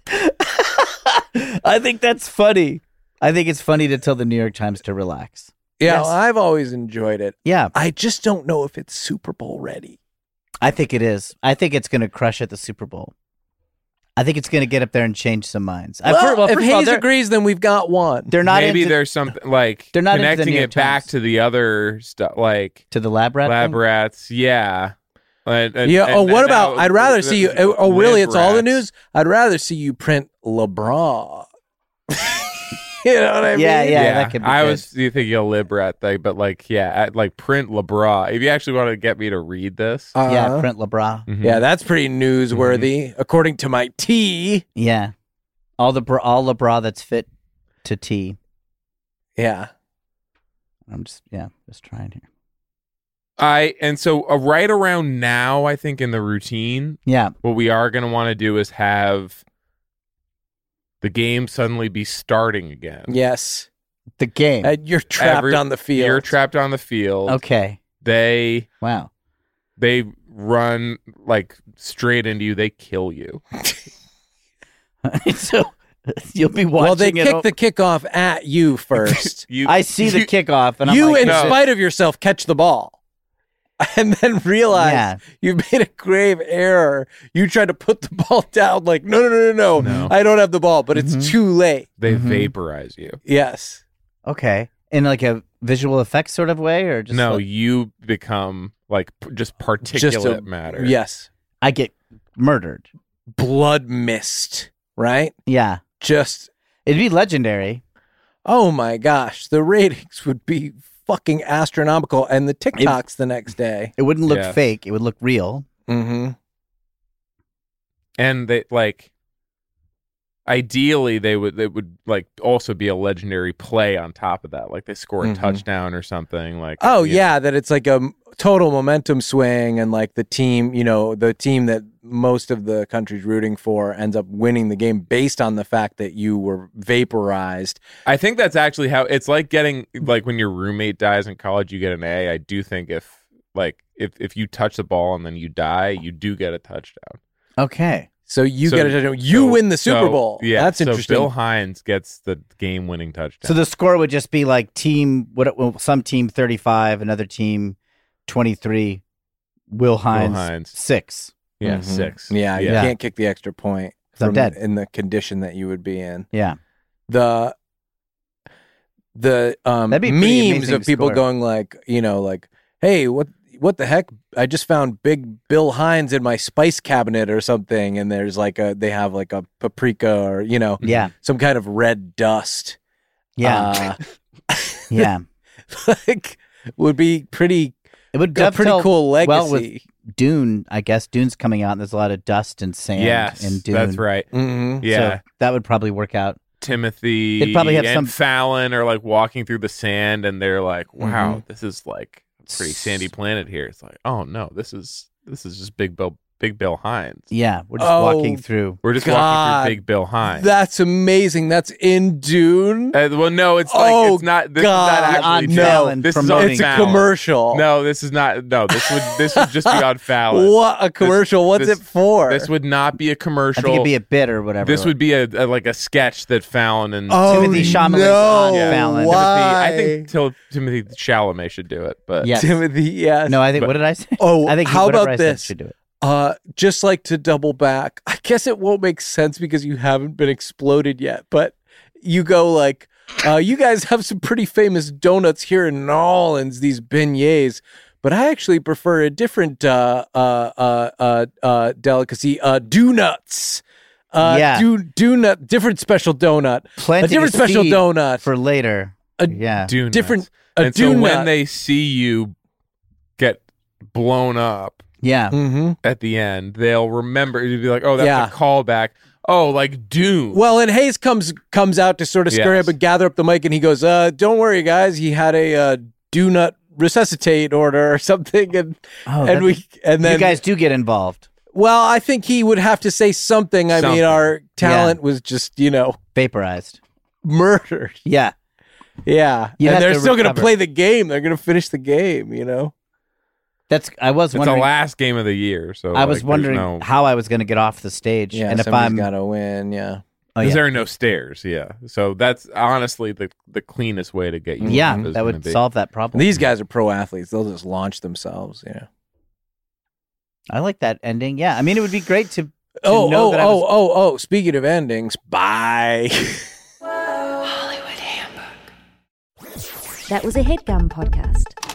S7: I think that's funny. I think it's funny to tell the New York Times to relax.
S8: Yeah,
S7: Yes.
S8: I've always enjoyed it.
S7: Yeah,
S8: I just don't know if it's Super Bowl ready.
S7: I think it is. I think it's going to crush at the Super Bowl. I think it's going to get up there and change some minds.
S8: Well,
S7: first
S8: if
S7: of all,
S8: Hayes
S7: they're,
S8: agrees, then we've got one.
S7: they're not
S4: Maybe
S7: into,
S4: there's something like
S7: They're not into the
S4: connecting
S7: New
S4: it
S7: York
S4: back
S7: Times.
S4: to the other stuff, like
S7: to the lab rat.
S4: lab
S7: thing?
S4: rats. Yeah. And-
S8: Yeah.
S4: and-
S8: What
S4: and
S8: about?
S4: now
S8: I'd rather see you. Oh, really?
S4: lib
S8: It's all the
S4: rats.
S8: news. I'd rather see you print LeBron. You know what I mean?
S7: Yeah, yeah. that could be
S4: I
S7: good.
S4: was thinking a lib rat thing, but like, like print LeBron. If you actually want to get me to read this,
S7: Yeah, print LeBron.
S4: mhm.
S8: Yeah, that's pretty newsworthy, according to my T.
S7: Yeah, all the bra that's fit to T.
S8: Yeah.
S7: I'm just trying here.
S4: and so right around now, I think in the routine,
S7: Yeah,
S4: what we are going to want to do is have the game suddenly be starting again.
S8: Yes.
S7: the game.
S8: You're trapped on the field.
S4: You're trapped on the field.
S7: Okay.
S4: Wow.
S7: Wow.
S4: They run like straight into you. They kill you.
S7: so You'll be watching.
S8: Well, they
S7: it
S8: kick the kickoff at you first.
S7: I see the kickoff, and I'm
S8: You,
S7: like,
S8: in
S7: no.
S8: spite of yourself, catch the ball, and then realize
S7: Yeah.
S8: you made a grave error. You tried to put the ball down, like no, I don't have the ball, but it's too late.
S4: They vaporize you.
S8: Yes.
S7: Okay, in like a visual effects sort of way, or just
S4: No,
S7: like,
S4: you become like just particulate matter.
S8: Yes.
S7: I get murdered.
S8: Blood mist, right?
S7: Yeah,
S8: Just,
S7: it'd be legendary.
S8: oh my gosh, the ratings would be fucking astronomical, and the TikToks the next day.
S7: It wouldn't look
S4: Yeah.
S7: fake. It would look real.
S8: Mm-hmm.
S4: And they like ideally they would like also be a legendary play on top of that. Like they score a touchdown or something like
S8: Oh
S4: you know.
S8: yeah, that it's like a total momentum swing, and like the team that most of the country's rooting for ends up winning the game based on the fact that you were vaporized.
S4: I think that's actually how it's like getting like when your roommate dies in college, you get an A. I do think if you touch the ball and then you die, you do get a touchdown.
S7: Okay.
S8: So you
S4: So-
S8: get a you win the Super
S4: so,
S8: Bowl.
S4: Yeah,
S8: That's
S4: so
S8: interesting.
S4: Bill Hines gets the game-winning touchdown.
S7: So the score would just be like some team 35, another team 23, Will Hines. 6.
S4: yeah,
S8: Mhm.
S4: 6.
S8: Yeah, you
S7: Yeah.
S8: can't kick the extra point
S7: 'Cause I'm
S8: from
S7: dead.
S8: in the condition that you would be in.
S7: Yeah.
S8: The
S7: That'd be a pretty
S8: memes
S7: amazing
S8: of people
S7: score.
S8: going like, hey, what the heck? I just found Big Bill Hines in my spice cabinet or something, and there's they have like a paprika or
S7: Yeah.
S8: some kind of red dust.
S7: Yeah. Yeah.
S8: Like would be pretty
S7: It would
S8: a
S7: dovetail
S8: pretty cool legacy.
S7: well with Dune. I guess Dune's coming out, and there's a lot of dust and sand
S4: Yes,
S7: in Dune.
S4: that's right.
S8: Mhm.
S4: Yeah.
S7: So that would probably work out.
S4: Timothy
S7: They'd probably have
S4: and
S7: some-
S4: Fallon are like walking through the sand and they're like, wow, this is like a pretty sandy planet here. It's like, oh no, this is just Big Bill Hines.
S7: Yeah. We're just
S8: Oh,
S7: walking through.
S4: We're just
S8: God.
S4: walking through Big Bill Hines.
S8: That's amazing. That's in Dune.
S4: Well, no, it's like
S8: Oh,
S4: it's not. This
S8: God.
S4: is not
S7: You're on
S4: actually.
S7: Fallon
S4: this is on
S7: promoting-
S8: It's a
S4: Fallon.
S8: commercial.
S4: No, this is not. No, this would just be on Fallon.
S8: What a commercial? What's
S4: this-
S8: it for?
S4: This would not be a
S7: I
S4: commercial.
S7: think it'd be a bit or whatever.
S4: This would be a like a sketch that Fallon and
S7: Timothy Chalamet's on Fallon.
S8: Why?
S4: I think Timothy Chalamet should do it, but
S7: Yes.
S8: Timothy, yes.
S7: No, I think.
S4: But-
S7: What did I say?
S8: Oh,
S7: I think
S8: how
S7: whatever
S8: about
S7: I said
S8: this?
S7: should do it.
S8: Just like to double back, I guess it won't make sense because you haven't been exploded yet, but you go like, you guys have some pretty famous donuts here in New Orleans, these beignets, but I actually prefer a different delicacy, do-nuts.
S7: Yeah.
S8: Do-nut, different special donut.
S7: Plenty
S8: a different
S7: to
S8: special
S7: see
S8: donut.
S7: for later.
S8: A
S7: Yeah.
S4: Dune
S8: different-
S4: nuts.
S8: a
S4: And so
S8: Dune
S4: when
S8: nut.
S4: they see you get blown up
S7: Yeah.
S8: Mm-hmm.
S4: at the end, they'll remember. You'd be like, "Oh, that's
S8: Yeah.
S4: a callback." Oh, like Dune.
S8: Well, and Hayes comes out to sort of scurry
S4: Yes.
S8: up and gather up the mic, and he goes, "Don't worry, guys. He had a do not resuscitate order or something." And
S7: Oh,
S8: and then
S7: you guys do get involved.
S8: Well, I think he would have to say something. I mean,
S4: Something.
S8: our talent was just
S7: Vaporized.
S8: murdered.
S7: Yeah.
S8: Yeah,
S7: You
S8: and
S7: have
S8: they're
S7: to
S8: still going to
S7: recover.
S8: play the game. They're going to finish the game.
S7: I was
S4: it's the
S7: wondering.
S4: last game of the year, so
S7: I was
S4: like,
S7: wondering
S4: there's no-
S7: how I was going to get off the stage,
S8: Yeah,
S7: and if
S8: somebody's
S7: I'm.
S8: got to win. Yeah.
S7: Oh,
S4: Because
S7: yeah.
S4: there are no stairs, yeah. So that's honestly the cleanest way to get you.
S7: Yeah,
S4: off is
S7: that
S4: gonna
S7: would
S4: be-
S7: solve that problem.
S8: These guys are pro athletes. They'll just launch themselves.
S7: I like that ending. Yeah, I mean, it would be great to
S8: Oh,
S7: know that I was.
S8: Speaking of endings, bye.
S1: That was a HeadGum podcast.